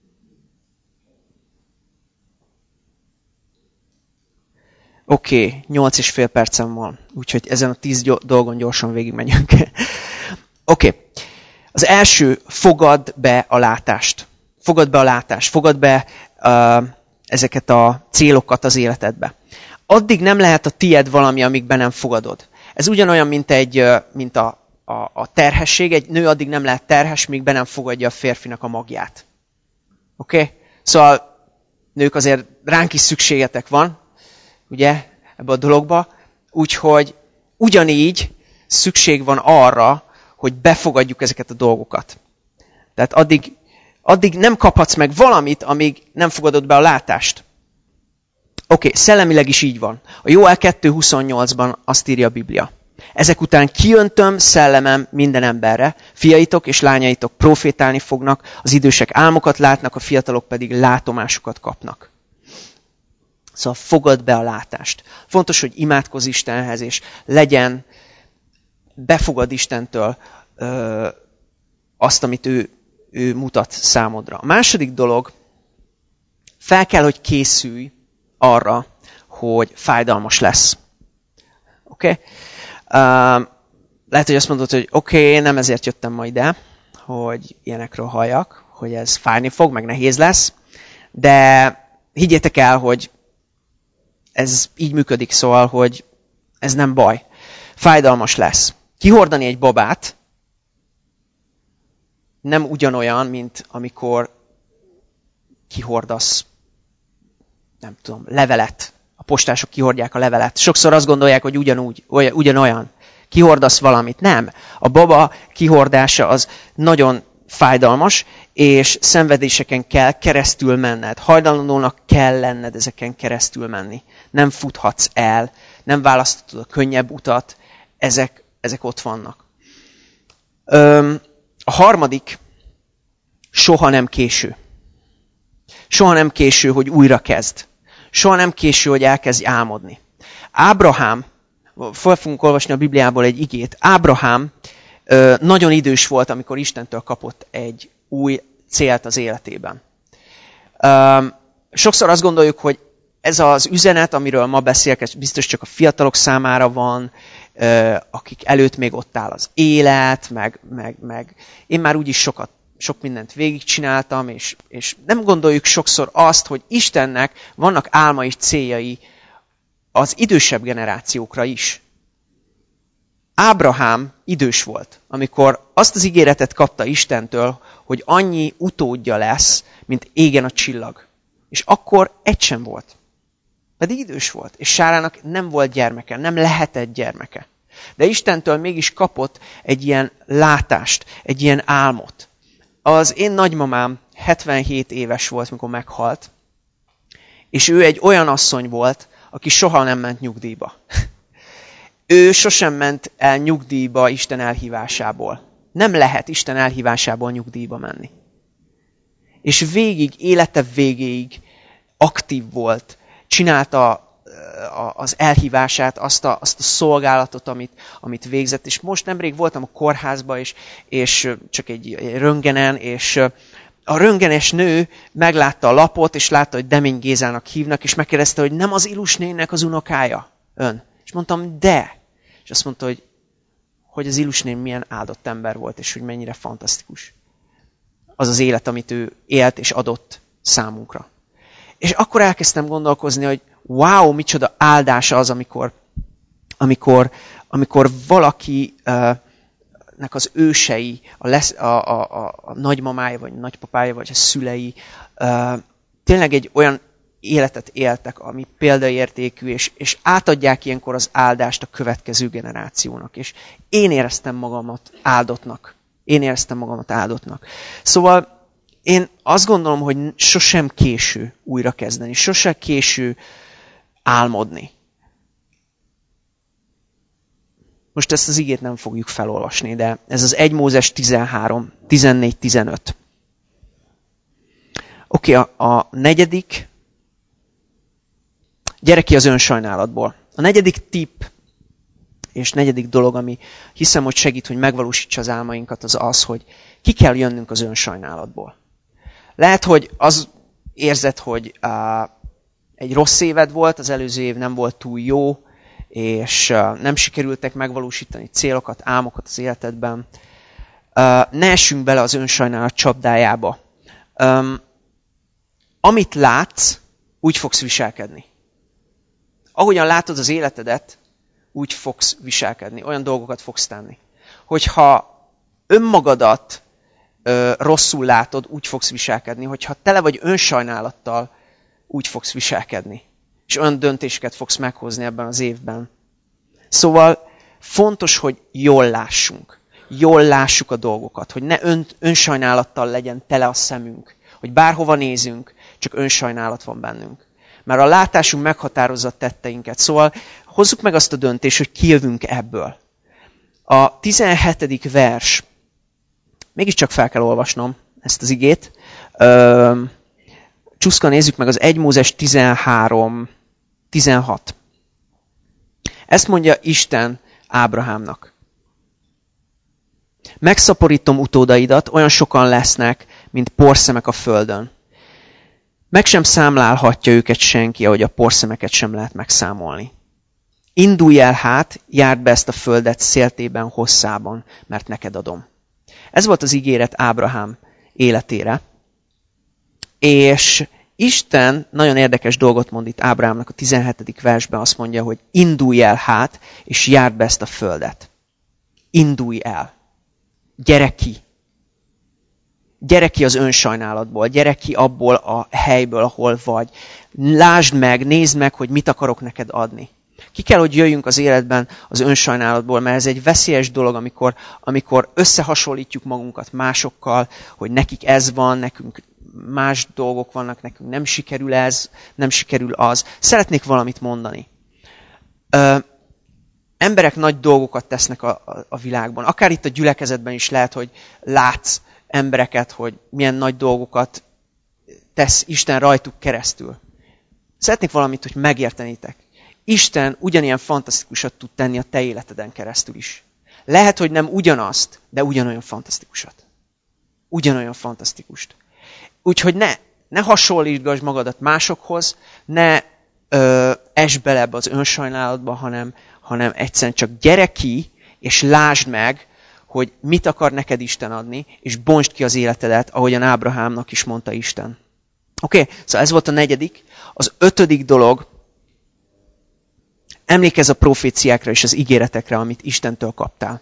S2: Oké, okay, nyolc és fél percem van, úgyhogy ezen a tíz dolgon gyorsan végigmegyünk. Oké. Okay. Az első, fogadd be a látást. Fogadd be a látást. Fogadd be uh, ezeket a célokat az életedbe. Addig nem lehet a tied valami, amíg be nem fogadod. Ez ugyanolyan, mint, egy, mint a, a, a terhesség. Egy nő addig nem lehet terhes, míg be nem fogadja a férfinak a magját. Oké? Okay? Szóval nők, azért ránk is szükségetek van, ugye, ebbe a dologba. Úgyhogy ugyanígy szükség van arra, hogy befogadjuk ezeket a dolgokat. Tehát addig, addig nem kaphatsz meg valamit, amíg nem fogadod be a látást. Oké, okay, szellemileg is így van. A Jóel kettő huszonnyolcban azt írja a Biblia. Ezek után kiöntöm szellemem minden emberre, fiaitok és lányaitok profétálni fognak, az idősek álmokat látnak, a fiatalok pedig látomásokat kapnak. Szóval fogad be a látást. Fontos, hogy imádkozz Istenhez, és legyen, befogad Istentől ö, azt, amit ő, ő mutat számodra. A második dolog, fel kell, hogy készülj arra, hogy fájdalmas lesz. Oké? Okay? Uh, lehet, hogy azt mondod, hogy oké, okay, nem ezért jöttem ma ide, hogy ilyenekről halljak, hogy ez fájni fog, meg nehéz lesz, de higgyétek el, hogy ez így működik, szóval, hogy ez nem baj. Fájdalmas lesz. Kihordani egy babát nem ugyanolyan, mint amikor kihordasz, nem tudom, levelet. A postások kihordják a levelet. Sokszor azt gondolják, hogy ugyanúgy, olyan, ugyanolyan. Kihordasz valamit. Nem. A baba kihordása az nagyon fájdalmas, és szenvedéseken kell keresztül menned. Hajlandónak kell lenned ezeken keresztül menni. Nem futhatsz el, nem választhatod a könnyebb utat, ezek, ezek ott vannak. Öm, a harmadik, soha nem késő. Soha nem késő, hogy újra kezd. Soha nem késő, hogy elkezdj álmodni. Ábrahám, fel fogunk olvasni a Bibliából egy igét, Ábrahám ö, nagyon idős volt, amikor Istentől kapott egy új célt az életében. Ö, sokszor azt gondoljuk, hogy ez az üzenet, amiről ma beszélek, ez biztos csak a fiatalok számára van, ö, akik előtt még ott áll az élet, meg, meg, meg én már úgyis sokat sok mindent végigcsináltam, és, és nem gondoljuk sokszor azt, hogy Istennek vannak álmai és céljai az idősebb generációkra is. Ábrahám idős volt, amikor azt az ígéretet kapta Istentől, hogy annyi utódja lesz, mint égen a csillag. És akkor egy sem volt. Pedig idős volt, és Sárának nem volt gyermeke, nem lehetett gyermeke. De Istentől mégis kapott egy ilyen látást, egy ilyen álmot. Az én nagymamám hetvenhét éves volt, mikor meghalt, és ő egy olyan asszony volt, aki soha nem ment nyugdíjba. ő sosem ment el nyugdíjba Isten elhívásából. Nem lehet Isten elhívásából nyugdíjba menni. És végig, élete végéig aktív volt. Csinálta az elhívását, azt a, azt a szolgálatot, amit, amit végzett. És most nemrég voltam a kórházban, és, és csak egy, egy röntgenen, és a röntgenes nő meglátta a lapot, és látta, hogy Demény Gézának hívnak, és megkérdezte, hogy nem az Ilus nénnek az unokája ön. És mondtam, de. És azt mondta, hogy, hogy az Ilus nén milyen áldott ember volt, és hogy mennyire fantasztikus. Az az élet, amit ő élt és adott számunkra. És akkor elkezdtem gondolkozni, hogy wow, micsoda áldása az, amikor, amikor, amikor valakinek az ősei, a, lesz, a, a, a, a nagymamája, vagy a nagypapája, vagy a szülei tényleg egy olyan életet éltek, ami példaértékű, és, és átadják ilyenkor az áldást a következő generációnak. És én éreztem magamat áldottnak. Én éreztem magamat áldottnak. Szóval én azt gondolom, hogy sosem késő újra kezdeni, sosem késő álmodni. Most ezt az igét nem fogjuk felolvasni, de ez az egy Mózes tizenhárom, tizennégy, tizenöt. Oké, okay, a, a negyedik, gyere ki az önsajnálatból. A negyedik tipp, és negyedik dolog, ami hiszem, hogy segít, hogy megvalósítsa az álmainkat, az az, hogy ki kell jönnünk az önsajnálatból. Lehet, hogy az érzed, hogy uh, egy rossz éved volt, az előző év nem volt túl jó, és uh, nem sikerültek megvalósítani célokat, álmokat az életedben. Uh, ne essünk bele az önsajnálat csapdájába. Um, amit látsz, úgy fogsz viselkedni. Ahogyan látod az életedet, úgy fogsz viselkedni, olyan dolgokat fogsz tenni. Hogyha önmagadat ö, rosszul látod, úgy fogsz viselkedni. Hogyha tele vagy önsajnálattal, úgy fogsz viselkedni. És olyan döntéseket fogsz meghozni ebben az évben. Szóval fontos, hogy jól lássunk. Jól lássuk a dolgokat. Hogy ne ön, önsajnálattal legyen tele a szemünk. Hogy bárhova nézünk, csak önsajnálat van bennünk. Mert a látásunk meghatározza a tetteinket. Szóval hozzuk meg azt a döntést, hogy kijövünk ebből. A tizenhetedik vers. Mégiscsak fel kell olvasnom ezt az igét. Csúszka, nézzük meg az egy Mózes tizenhárom, tizenhat. Ezt mondja Isten Ábrahámnak. Megszaporítom utódaidat, olyan sokan lesznek, mint porszemek a földön. Meg sem számlálhatja őket senki, ahogy a porszemeket sem lehet megszámolni. Indulj el hát, járd be ezt a földet széltében, hosszában, mert neked adom. Ez volt az ígéret Ábrahám életére. És Isten nagyon érdekes dolgot mond itt Ábrahámnak a tizenhetedik versben, azt mondja, hogy indulj el hát, és járd be ezt a földet. Indulj el. Gyere ki. Gyere ki az önsajnálatból, gyere ki abból a helyből, ahol vagy. Lásd meg, nézd meg, hogy mit akarok neked adni. Ki kell, hogy jöjjünk az életben az önsajnálatból, mert ez egy veszélyes dolog, amikor, amikor összehasonlítjuk magunkat másokkal, hogy nekik ez van, nekünk más dolgok vannak, nekünk nem sikerül ez, nem sikerül az. Szeretnék valamit mondani. Ö, emberek nagy dolgokat tesznek a, a, a világban. Akár itt a gyülekezetben is lehet, hogy látsz embereket, hogy milyen nagy dolgokat tesz Isten rajtuk keresztül. Szeretnék valamit, hogy megértenitek. Isten ugyanilyen fantasztikusat tud tenni a te életeden keresztül is. Lehet, hogy nem ugyanazt, de ugyanolyan fantasztikusat. Ugyanolyan fantasztikust. Úgyhogy ne, ne hasonlítgass magadat másokhoz, ne ö, esd bele ebbe az önsajnálatba, hanem, hanem egyszerűen csak gyere ki, és lásd meg, hogy mit akar neked Isten adni, és bontsd ki az életedet, ahogyan Ábrahámnak is mondta Isten. Oké, okay, szóval ez volt a negyedik. Az ötödik dolog, emlékezz a proféciákra és az ígéretekre, amit Istentől kaptál.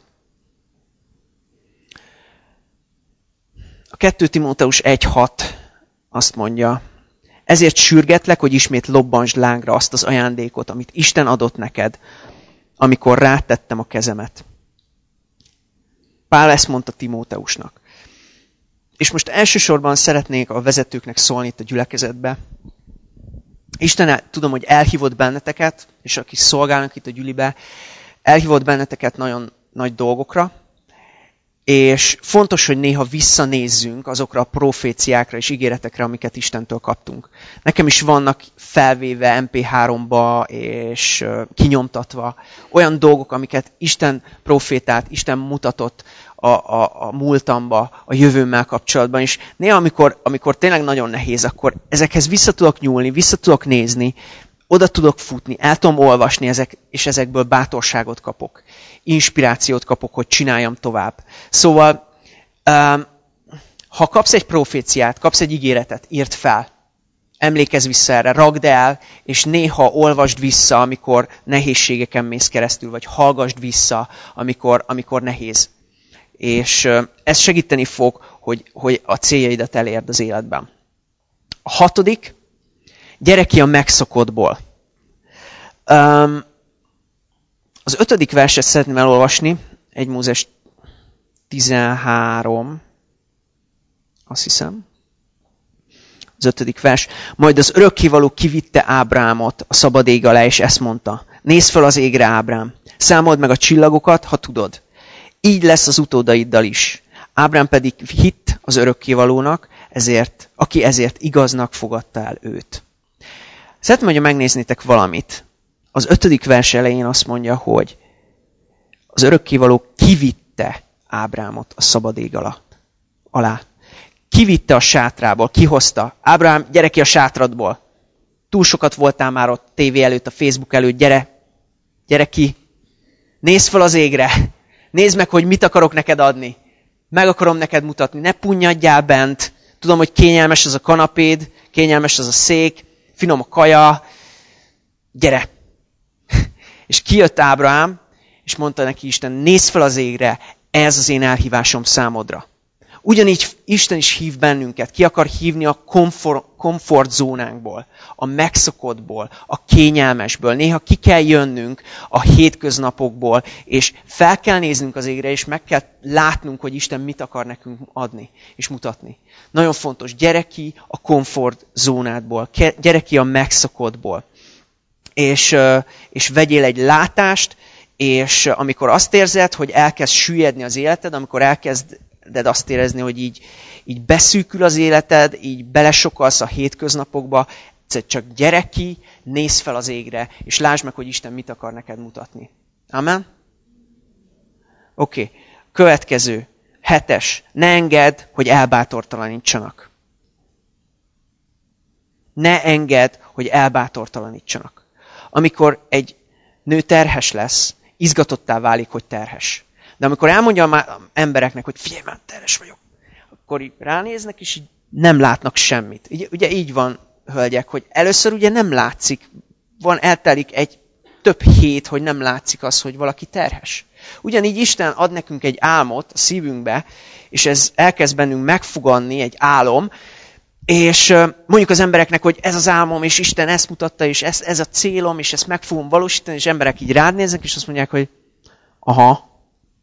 S2: A kettő Timóteus egy hat azt mondja, ezért sürgetlek, hogy ismét lobbansd lángra azt az ajándékot, amit Isten adott neked, amikor rátettem a kezemet. Pál ezt mondta Timóteusnak. És most elsősorban szeretnék a vezetőknek szólni itt a gyülekezetbe. Isten, tudom, hogy elhívott benneteket, és akik szolgálnak itt a gyülibe, elhívott benneteket nagyon nagy dolgokra, és fontos, hogy néha visszanézzünk azokra a proféciákra és ígéretekre, amiket Istentől kaptunk. Nekem is vannak felvéve em pé háromba és kinyomtatva olyan dolgok, amiket Isten profétált, Isten mutatott a, a, a múltamba, a jövőmmel kapcsolatban. És néha, amikor, amikor tényleg nagyon nehéz, akkor ezekhez vissza tudok nyúlni, vissza tudok nézni, oda tudok futni, el tudom olvasni, ezek, és ezekből bátorságot kapok. Inspirációt kapok, hogy csináljam tovább. Szóval, um, ha kapsz egy proféciát, kapsz egy ígéretet, írd fel. Emlékezz vissza erre, ragd el, és néha olvasd vissza, amikor nehézségeken mész keresztül, vagy hallgasd vissza, amikor, amikor nehéz. És uh, ez segíteni fog, hogy, hogy a céljaidat elérd az életben. A hatodik, gyere ki a megszokottból. Um, az ötödik verset szeretném elolvasni, egy Mózes tizenhárom, azt hiszem. Az ötödik vers. Majd az örökkévaló kivitte Ábrámot a szabad ég alá, és ezt mondta. Nézd fel az égre, Ábrám, számold meg a csillagokat, ha tudod. Így lesz az utódaiddal is. Ábrám pedig hitt az örökkévalónak, ezért, aki ezért igaznak fogadta el őt. Szeretném, hogyha megnéznétek valamit. Az ötödik vers elején azt mondja, hogy az örökkévaló kivitte Ábrámot a szabad ég alatt, alá. Kivitte a sátrából, kihozta. Ábrám, gyere ki a sátradból. Túl sokat voltál már ott tévé előtt, a Facebook előtt, gyere, gyere ki. Nézd fel az égre. Nézd meg, hogy mit akarok neked adni. Meg akarom neked mutatni. Ne punnyadjál bent. Tudom, hogy kényelmes az a kanapéd, kényelmes az a szék, finom a kaja. Gyere. És kijött Ábrám, és mondta neki Isten, nézz fel az égre, ez az én elhívásom számodra. Ugyanígy Isten is hív bennünket, ki akar hívni a komfort, komfortzónánkból, a megszokottból, a kényelmesből. Néha ki kell jönnünk a hétköznapokból, és fel kell néznünk az égre, és meg kell látnunk, hogy Isten mit akar nekünk adni és mutatni. Nagyon fontos, gyere ki a komfortzónádból, gyere ki a megszokottból. És, és vegyél egy látást, és amikor azt érzed, hogy elkezd süllyedni az életed, amikor elkezded azt érezni, hogy így, így beszűkül az életed, így belesokalsz a hétköznapokba, csak gyere ki, nézz fel az égre, és lásd meg, hogy Isten mit akar neked mutatni. Amen? Oké. Okay. Következő. Hetes. Ne engedd, hogy elbátortalanítsanak. Ne engedd, hogy elbátortalanítsanak. Amikor egy nő terhes lesz, izgatottá válik, hogy terhes. De amikor elmondja már embereknek, hogy figyelj már, terhes vagyok, akkor így ránéznek, és így nem látnak semmit. Ugye, ugye így van, hölgyek, hogy először ugye nem látszik, van, eltelik egy több hét, hogy nem látszik az, hogy valaki terhes. Ugyanígy Isten ad nekünk egy álmot a szívünkbe, és ez elkezd bennünk megfoganni, egy álom, és mondjuk az embereknek, hogy ez az álmom, és Isten ezt mutatta, és ez, ez a célom, és ezt meg fogom valósítani, és emberek így rád néznek, és azt mondják, hogy aha,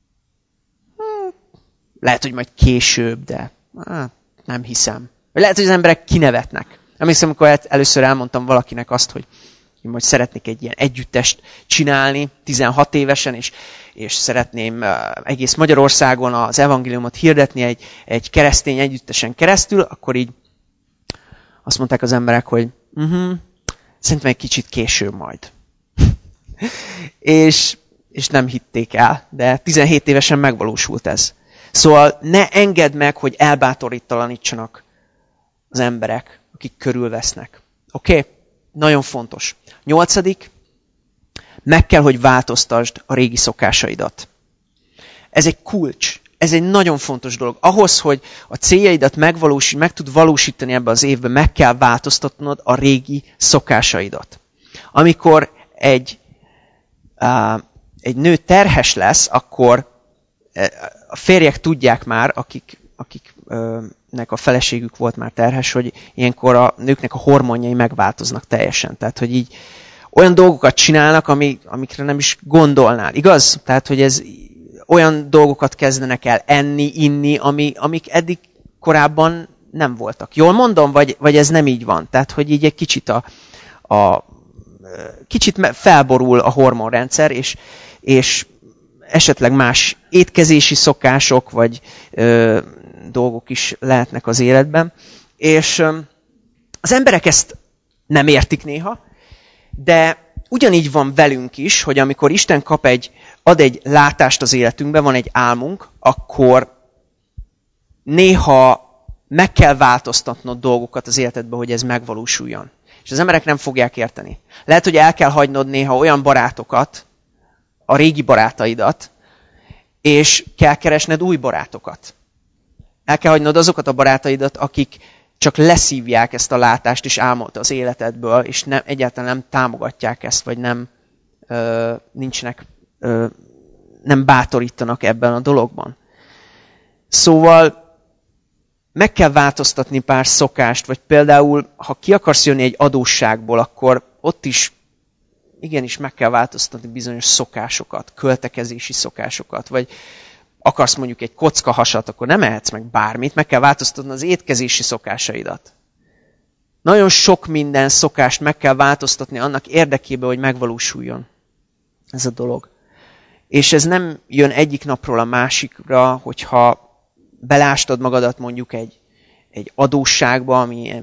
S2: lehet, hogy majd később, de hát, nem hiszem. Vagy lehet, hogy az emberek kinevetnek. Emlékszem, amikor először elmondtam valakinek azt, hogy én majd szeretnék egy ilyen együttest csinálni, tizenhat évesen, és, és szeretném egész Magyarországon az evangéliumot hirdetni egy, egy keresztény együttesen keresztül, akkor így azt mondták az emberek, hogy uh-huh, szerintem egy kicsit később majd. és, és nem hitték el, de tizenhét évesen megvalósult ez. Szóval ne engedd meg, hogy elbátorítalanítsanak az emberek, akik körülvesznek. Oké? Okay? Nagyon fontos. Nyolcadik, meg kell, hogy változtasd a régi szokásaidat. Ez egy kulcs. Ez egy nagyon fontos dolog. Ahhoz, hogy a céljaidat megvalósít, meg tud valósítani ebbe az évben, meg kell változtatnod a régi szokásaidat. Amikor egy, uh, egy nő terhes lesz, akkor uh, a férjek tudják már, akik, akiknek uh, a feleségük volt már terhes, hogy ilyenkor a nőknek a hormonjai megváltoznak teljesen. Tehát, hogy így olyan dolgokat csinálnak, amik, amikre nem is gondolnál. Igaz? Tehát, hogy ez olyan dolgokat kezdenek el enni, inni, ami, amik eddig korábban nem voltak. Jól mondom, vagy, vagy ez nem így van? Tehát, hogy így egy kicsit a, a kicsit felborul a hormonrendszer, és, és esetleg más étkezési szokások, vagy ö, dolgok is lehetnek az életben. És ö, az emberek ezt nem értik néha, de ugyanígy van velünk is, hogy amikor Isten kap egy, ad egy látást az életünkben, van egy álmunk, akkor néha meg kell változtatnod dolgokat az életedben, hogy ez megvalósuljon. És az emberek nem fogják érteni. Lehet, hogy el kell hagynod néha olyan barátokat, a régi barátaidat, és kell keresned új barátokat. El kell hagynod azokat a barátaidat, akik csak leszívják ezt a látást és álmot az életedből, és nem, egyáltalán nem támogatják ezt, vagy nem ö, nincsenek, ö, nem bátorítanak ebben a dologban. Szóval meg kell változtatni pár szokást, vagy például, ha ki akarsz jönni egy adósságból, akkor ott is igenis meg kell változtatni bizonyos szokásokat, költekezési szokásokat, vagy akarsz mondjuk egy kocka hasat, akkor nem ehetsz meg bármit, meg kell változtatni az étkezési szokásaidat. Nagyon sok minden szokást meg kell változtatni annak érdekében, hogy megvalósuljon ez a dolog. És ez nem jön egyik napról a másikra, hogyha belástad magadat mondjuk egy, egy adósságba, ami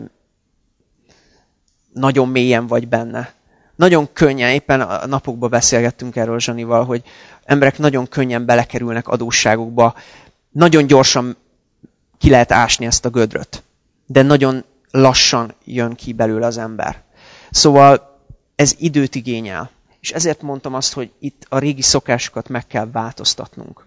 S2: nagyon mélyen vagy benne. Nagyon könnyen, éppen a napokban beszélgettünk erről Zsanival, hogy emberek nagyon könnyen belekerülnek adósságokba, nagyon gyorsan ki lehet ásni ezt a gödröt, de nagyon lassan jön ki belőle az ember. Szóval ez időt igényel, és ezért mondtam azt, hogy itt a régi szokásokat meg kell változtatnunk.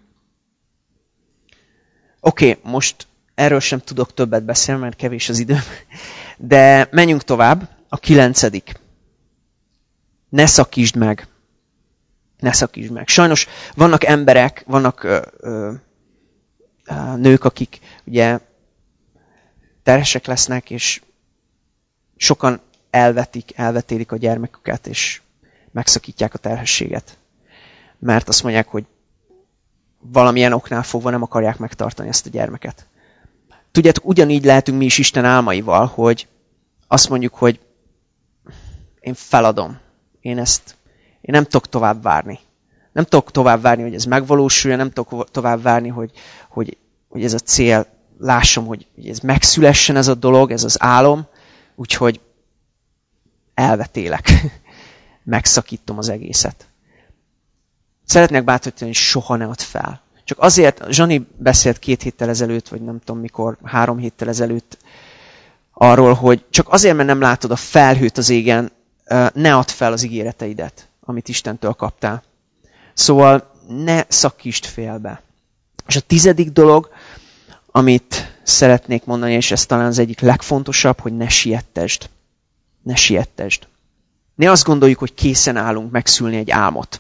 S2: Oké, okay, most erről sem tudok többet beszélni, mert kevés az időm, de menjünk tovább. A kilencedik. Ne szakítsd meg. Ne szakítsd meg. Sajnos vannak emberek, vannak ö, ö, nők, akik ugye terhesek lesznek, és sokan elvetik, elvetélik a gyermeküket, és megszakítják a terhességet. Mert azt mondják, hogy valamilyen oknál fogva nem akarják megtartani ezt a gyermeket. Tudjátok, ugyanígy lehetünk mi is Isten álmaival, hogy azt mondjuk, hogy én feladom. Én ezt, én nem tudok tovább várni. Nem tudok tovább várni, hogy ez megvalósuljon, nem tudok tovább várni, hogy, hogy, hogy ez a cél, lássam, hogy, hogy ez megszülessen ez a dolog, ez az álom, úgyhogy elvetélek. Megszakítom az egészet. Szeretnék bátorítani, hogy soha ne add fel. Csak azért, Zsani beszélt két héttel ezelőtt, vagy nem tudom mikor, három héttel ezelőtt arról, hogy csak azért, mert nem látod a felhőt az égen, ne add fel az ígéreteidet, amit Istentől kaptál. Szóval ne szakítsd félbe. És a tizedik dolog, amit szeretnék mondani, és ez talán az egyik legfontosabb, hogy ne siettesd. Ne siettesd. Ne azt gondoljuk, hogy készen állunk megszülni egy álmot.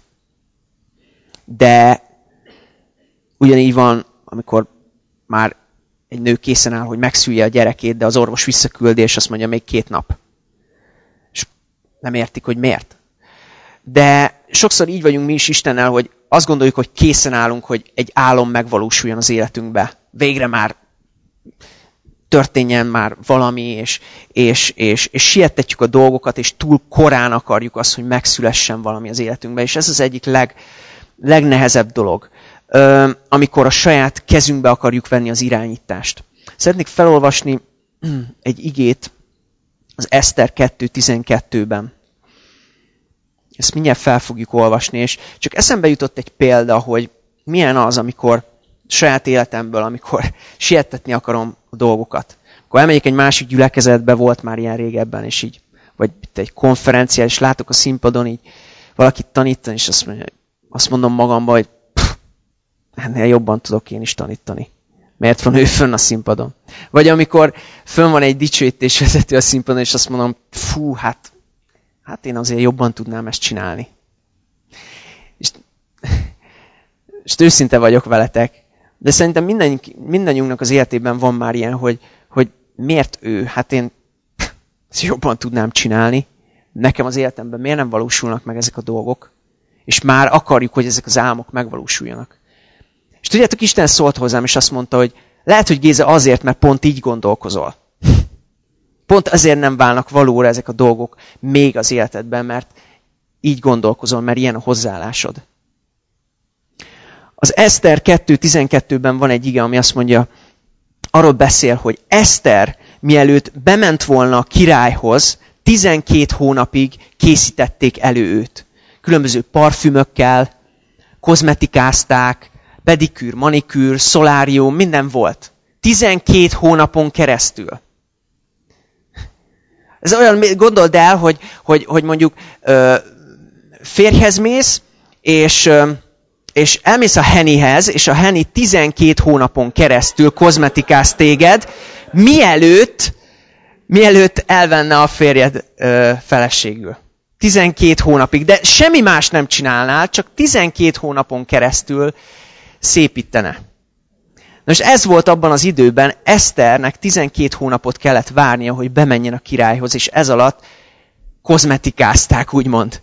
S2: De ugyanígy van, amikor már egy nő készen áll, hogy megszülje a gyerekét, de az orvos visszaküldi, és azt mondja, még két nap. És nem értik, hogy miért. De sokszor így vagyunk mi is Istennel, hogy azt gondoljuk, hogy készen állunk, hogy egy álom megvalósuljon az életünkbe. Végre már történjen már valami, és, és, és, és siettetjük a dolgokat, és túl korán akarjuk azt, hogy megszülessen valami az életünkben. És ez az egyik leg, legnehezebb dolog, amikor a saját kezünkbe akarjuk venni az irányítást. Szeretnék felolvasni egy igét az Eszter kettő tizenkettőben. Ezt mindjárt fel fogjuk olvasni, és csak eszembe jutott egy példa, hogy milyen az, amikor saját életemből, amikor siettetni akarom a dolgokat. Akkor elmegyek egy másik gyülekezetbe, volt már ilyen régebben, és így, vagy egy konferencia, és látok a színpadon így valakit tanítani, és azt, mondja, azt mondom magamban, hogy pff, ennél jobban tudok én is tanítani. Miért van ő fönn a színpadon? Vagy amikor fönn van egy dicsőítésvezető a színpadon, és azt mondom, fú, hát, hát én azért jobban tudnám ezt csinálni. És, és őszinte vagyok veletek, de szerintem minden, mindannyiunknak az életében van már ilyen, hogy, hogy miért ő? Hát én pff, ezt jobban tudnám csinálni. Nekem az életemben miért nem valósulnak meg ezek a dolgok? És már akarjuk, hogy ezek az álmok megvalósuljanak. És tudjátok, Isten szólt hozzám, és azt mondta, hogy lehet, hogy Géza azért, mert pont így gondolkozol. Pont azért nem válnak valóra ezek a dolgok még az életedben, mert így gondolkozol, mert ilyen a hozzáállásod. Az Eszter kettő tizenkettőben van egy ige, ami azt mondja, arról beszél, hogy Eszter mielőtt bement volna a királyhoz, tizenkét hónapig készítették elő őt. Különböző parfümökkel, kozmetikázták, pedikűr, manikűr, szolárium, minden volt. tizenkét hónapon keresztül. Ez olyan, gondold el, hogy, hogy, hogy mondjuk ö, férjhez mész, és, ö, és elmész a Hennyhez, és a Henny tizenkét hónapon keresztül kozmetikáz téged, mielőtt, mielőtt elvenne a férjed ö, feleségül. tizenkét hónapig, de semmi más nem csinálnál, csak tizenkét hónapon keresztül szépítene. Most ez volt abban az időben, Eszternek tizenkét hónapot kellett várnia, hogy bemenjen a királyhoz, és ez alatt kozmetikázták, úgymond.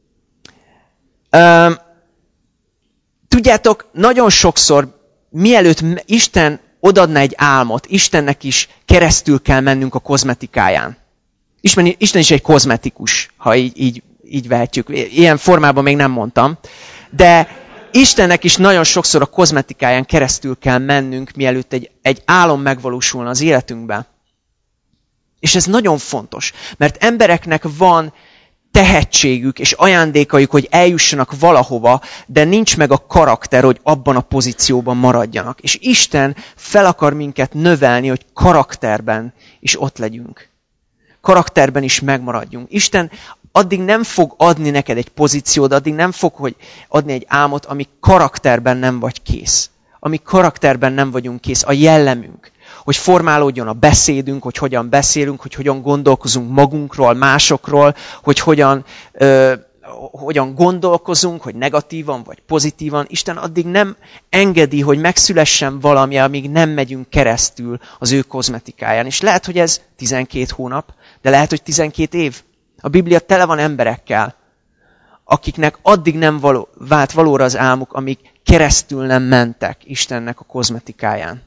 S2: Üm, tudjátok, nagyon sokszor, mielőtt Isten odadna egy álmot, Istennek is keresztül kell mennünk a kozmetikáján. Isten is egy kozmetikus, ha így, így, így vehetjük. Ilyen formában még nem mondtam. De Istennek is nagyon sokszor a kozmetikáján keresztül kell mennünk, mielőtt egy, egy álom megvalósulna az életünkben. És ez nagyon fontos, mert embereknek van tehetségük és ajándékajuk, hogy eljussanak valahova, de nincs meg a karakter, hogy abban a pozícióban maradjanak. És Isten fel akar minket növelni, hogy karakterben is ott legyünk. Karakterben is megmaradjunk. Isten addig nem fog adni neked egy pozíciót, addig nem fog hogy adni egy álmot, ami karakterben nem vagy kész. Ami karakterben nem vagyunk kész. A jellemünk. Hogy formálódjon a beszédünk, hogy hogyan beszélünk, hogy hogyan gondolkozunk magunkról, másokról, hogy hogyan, ö, hogyan gondolkozunk, hogy negatívan vagy pozitívan. Isten addig nem engedi, hogy megszülessen valami, amíg nem megyünk keresztül az ő kozmetikáján. És lehet, hogy ez tizenkét hónap, de lehet, hogy tizenkét év. A Biblia tele van emberekkel, akiknek addig nem való, vált valóra az álmuk, amíg keresztül nem mentek Istennek a kozmetikáján.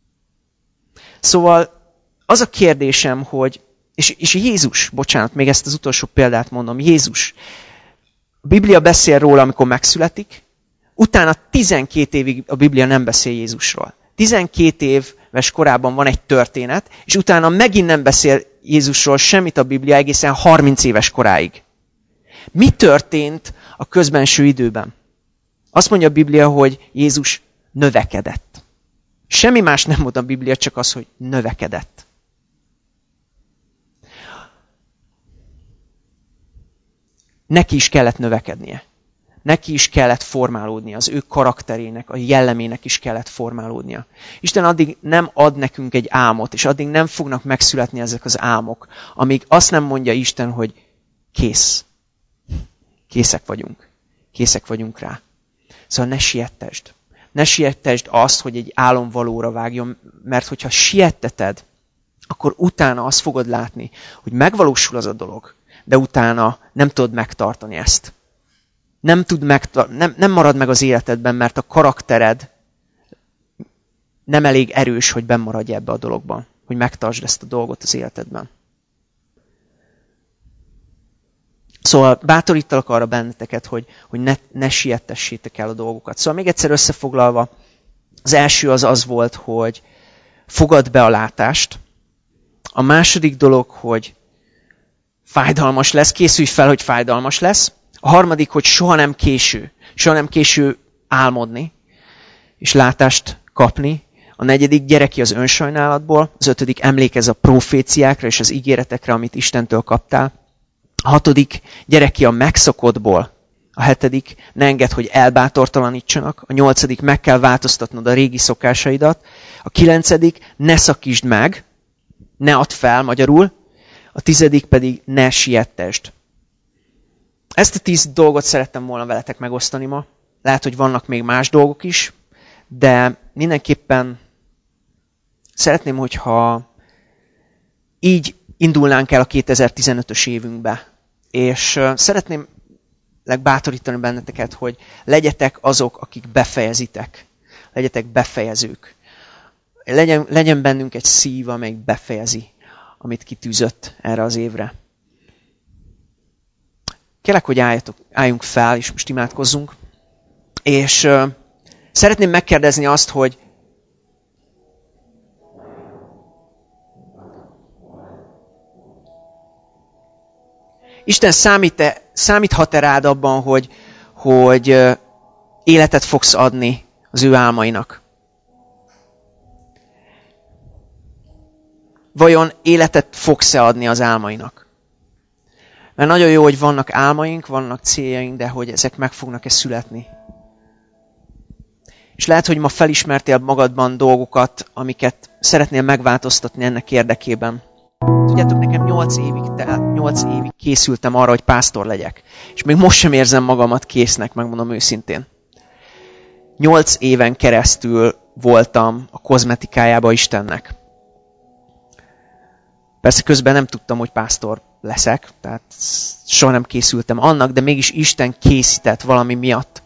S2: Szóval az a kérdésem, hogy, és, és Jézus, bocsánat, még ezt az utolsó példát mondom, Jézus, a Biblia beszél róla, amikor megszületik, utána tizenkét évig a Biblia nem beszél Jézusról. tizenkét éves korában van egy történet, és utána megint nem beszél Jézusról semmit a Biblia egészen harminc éves koráig. Mi történt a közbenső időben? Azt mondja a Biblia, hogy Jézus növekedett. Semmi más nem mond a Biblia, csak az, hogy növekedett. Neki is kellett növekednie. Neki is kellett formálódnia, az ő karakterének, a jellemének is kellett formálódnia. Isten addig nem ad nekünk egy álmot, és addig nem fognak megszületni ezek az álmok, amíg azt nem mondja Isten, hogy kész. Készek vagyunk. Készek vagyunk rá. Szóval ne siettesd. Ne siettesd azt, hogy egy álom valóra vágjon, mert hogyha sietteted, akkor utána azt fogod látni, hogy megvalósul az a dolog, de utána nem tudod megtartani ezt. Nem, tud megtar- nem, nem marad meg az életedben, mert a karaktered nem elég erős, hogy benn maradj ebbe a dologban, hogy megtartsd ezt a dolgot az életedben. Szóval bátorítalak arra benneteket, hogy, hogy ne, ne siettessétek el a dolgokat. Szóval még egyszer összefoglalva, az első az az volt, hogy fogadd be a látást. A második dolog, hogy fájdalmas lesz, készülj fel, hogy fájdalmas lesz. A harmadik, hogy soha nem késő. Soha nem késő álmodni, és látást kapni. A negyedik, gyere ki az önsajnálatból. Az ötödik, emlékezz a proféciákra és az ígéretekre, amit Istentől kaptál. A hatodik, gyere ki a megszokottból. A hetedik, ne engedd, hogy elbátortalanítsanak. A nyolcadik, meg kell változtatnod a régi szokásaidat. A kilencedik, ne szakítsd meg, ne add fel magyarul. A tizedik pedig, ne siettesd. Ezt a tíz dolgot szerettem volna veletek megosztani ma. Lehet, hogy vannak még más dolgok is, de mindenképpen szeretném, hogyha így indulnánk el a kétezer-tizenötös évünkbe. És szeretném bátorítani benneteket, hogy legyetek azok, akik befejezitek. Legyetek befejezők. Legyen, legyen bennünk egy szív, amelyik befejezi, amit kitűzött erre az évre. kérlek, hogy álljatok, álljunk fel, és most imádkozzunk. És uh, szeretném megkérdezni azt, hogy Isten számít-e, számíthat-e rád abban, hogy, hogy uh, életet fogsz adni az ő álmainak? Vajon életet fogsz-e adni az álmainak? Mert nagyon jó, hogy vannak álmaink, vannak céljaink, de hogy ezek meg fognak-e születni. És lehet, hogy ma felismertél magadban dolgokat, amiket szeretnél megváltoztatni ennek érdekében. Tudjátok, nekem nyolc évig, telt, nyolc évig készültem arra, hogy pásztor legyek. És még most sem érzem magamat késznek, megmondom őszintén. Nyolc éven keresztül voltam a kozmetikájába Istennek. Persze közben nem tudtam, hogy pásztor leszek, tehát soha nem készültem annak, de mégis Isten készített valami miatt.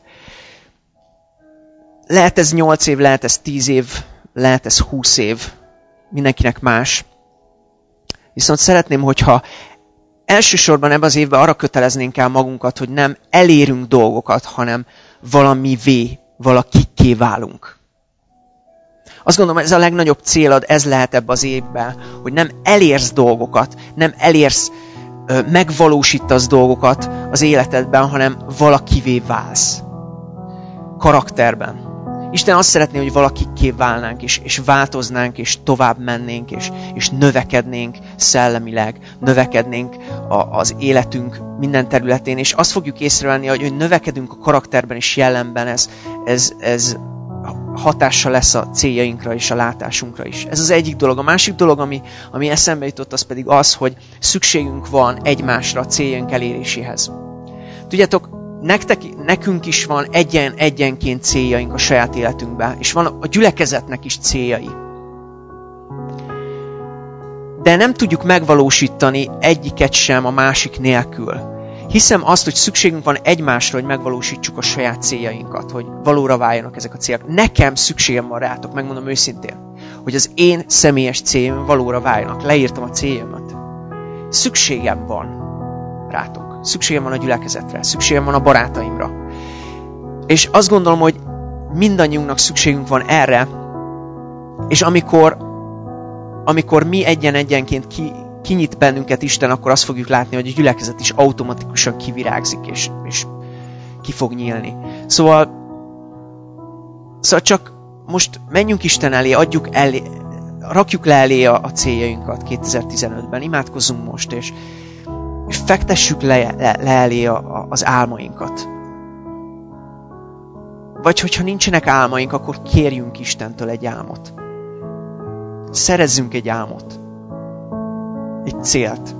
S2: Lehet ez nyolc év, lehet ez tíz év, lehet ez húsz év, mindenkinek más. Viszont szeretném, hogyha elsősorban ebben az évben arra köteleznénk el magunkat, hogy nem elérünk dolgokat, hanem valamivé, valakikké válunk. Azt gondolom, ez a legnagyobb célod, ez lehet ebben az évben, hogy nem elérsz dolgokat, nem elérsz, megvalósítasz dolgokat az életedben, hanem valakivé válsz. Karakterben. Isten azt szeretné, hogy valakikké válnánk, és, és változnánk, és tovább mennénk, és, és növekednénk szellemileg, növekednénk a, az életünk minden területén, és azt fogjuk észrevenni, hogy, hogy növekedünk a karakterben és jellemben, ez, ez, ez hatással lesz a céljainkra és a látásunkra is. Ez az egyik dolog. A másik dolog, ami, ami eszembe jutott, az pedig az, hogy szükségünk van egymásra a céljaink eléréséhez. Tudjátok, nektek, nekünk is van egyen-egyenként céljaink a saját életünkben, és van a gyülekezetnek is céljai. De nem tudjuk megvalósítani egyiket sem a másik nélkül. Hiszem azt, hogy szükségünk van egymásra, hogy megvalósítsuk a saját céljainkat, hogy valóra váljanak ezek a célok. Nekem szükségem van rátok, megmondom őszintén, hogy az én személyes céljaim valóra váljanak. Leírtam a céljamat. Szükségem van rátok. Szükségem van a gyülekezetre. Szükségem van a barátaimra. És azt gondolom, hogy mindannyiunknak szükségünk van erre, és amikor, amikor mi egyen-egyenként ki kinyit bennünket Isten, akkor azt fogjuk látni, hogy a gyülekezet is automatikusan kivirágzik, és, és ki fog nyílni. Szóval, szóval csak most menjünk Isten elé, adjuk elé, rakjuk le elé a, a céljainkat kétezer-tizenötben, imádkozzunk most, és, és fektessük le, le, le elé a, a, az álmainkat. Vagy hogyha nincsenek álmaink, akkor kérjünk Istentől egy álmot. Szerezzünk egy álmot. Egy célt.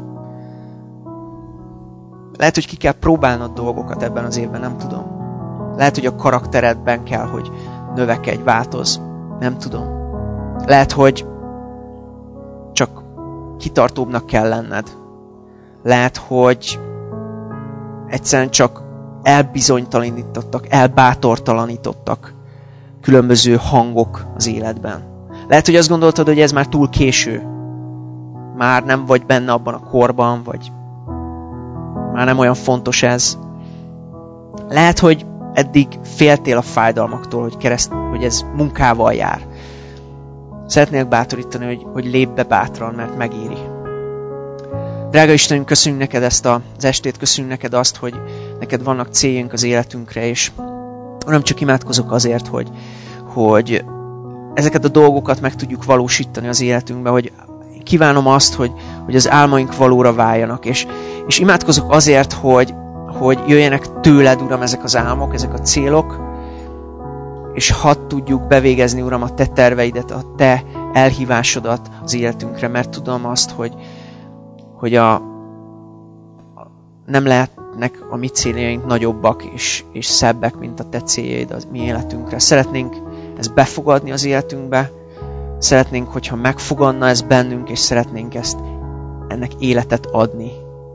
S2: Lehet, hogy ki kell próbálnod dolgokat ebben az évben, nem tudom. Lehet, hogy a karakteredben kell, hogy növekedj, változz. Nem tudom. Lehet, hogy csak kitartóbbnak kell lenned. Lehet, hogy egyszerűen csak elbizonytalanítottak, elbátortalanítottak különböző hangok az életben. Lehet, hogy azt gondoltad, hogy ez már túl késő. Már nem vagy benne abban a korban, vagy már nem olyan fontos ez. Lehet, hogy eddig féltél a fájdalmaktól, hogy, kereszt, hogy ez munkával jár. Szeretnék bátorítani, hogy, hogy lépj be bátran, mert megéri. Drága Istenünk, köszönjük neked ezt az estét, köszönjük neked azt, hogy neked vannak céljaink az életünkre, és nem csak imádkozok azért, hogy, hogy ezeket a dolgokat meg tudjuk valósítani az életünkben, hogy kívánom azt, hogy, hogy az álmaink valóra váljanak, és, és imádkozok azért, hogy, hogy jöjjenek tőled, Uram, ezek az álmok, ezek a célok, és hadd tudjuk bevégezni, Uram, a te terveidet, a te elhívásodat az életünkre, mert tudom azt, hogy, hogy a, a, nem lehetnek a mi céljaink nagyobbak és, és szebbek, mint a te céljaid az mi életünkre. Szeretnénk ezt befogadni az életünkbe, szeretnénk, hogyha megfogadna ez bennünk, és szeretnénk ezt, ennek életet adni.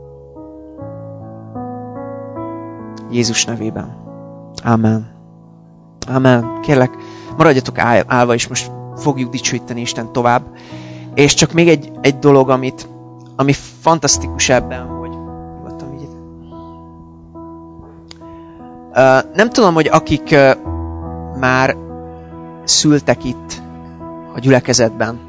S2: Jézus nevében. Amen. Amen. Kérlek, maradjatok állva, és most fogjuk dicsőíteni Isten tovább. És csak még egy, egy dolog, amit, ami fantasztikus ebben, hogy nyugodtan vigyed. Nem tudom, hogy akik már szültek itt a gyülekezetben,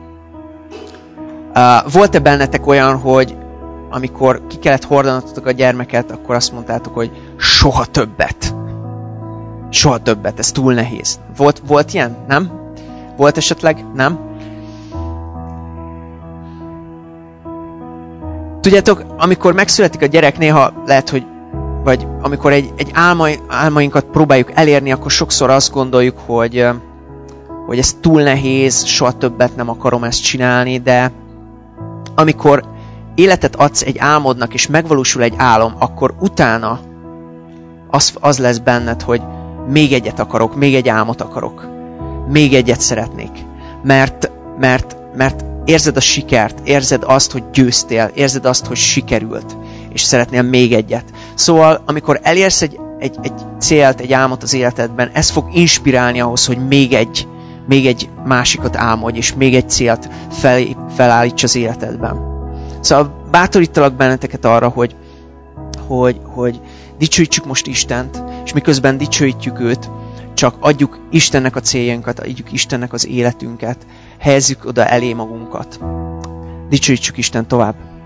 S2: volt-e bennetek olyan, hogy amikor ki kellett hordanotok a gyermeket, akkor azt mondtátok, hogy soha többet. Soha többet, ez túl nehéz. Volt, volt ilyen? Nem? Volt esetleg? Nem? Tudjátok, amikor megszületik a gyerek, néha lehet, hogy vagy amikor egy, egy álma, álmainkat próbáljuk elérni, akkor sokszor azt gondoljuk, hogy, hogy ez túl nehéz, soha többet nem akarom ezt csinálni, de amikor életet adsz egy álmodnak, és megvalósul egy álom, akkor utána az, az lesz benned, hogy még egyet akarok, még egy álmot akarok, még egyet szeretnék. Mert, mert, mert érzed a sikert, érzed azt, hogy győztél, érzed azt, hogy sikerült, és szeretnél még egyet. Szóval, amikor elérsz egy, egy, egy célt, egy álmot az életedben, ez fog inspirálni ahhoz, hogy még egy, még egy másikat álmodj, és még egy célt fel, felállíts az életedben. Szóval bátorítalak benneteket arra, hogy, hogy, hogy dicsőítsük most Istent, és miközben dicsőítjük őt, csak adjuk Istennek a céljainkat, adjuk Istennek az életünket, helyezzük oda elé magunkat. Dicsőítsük Isten tovább.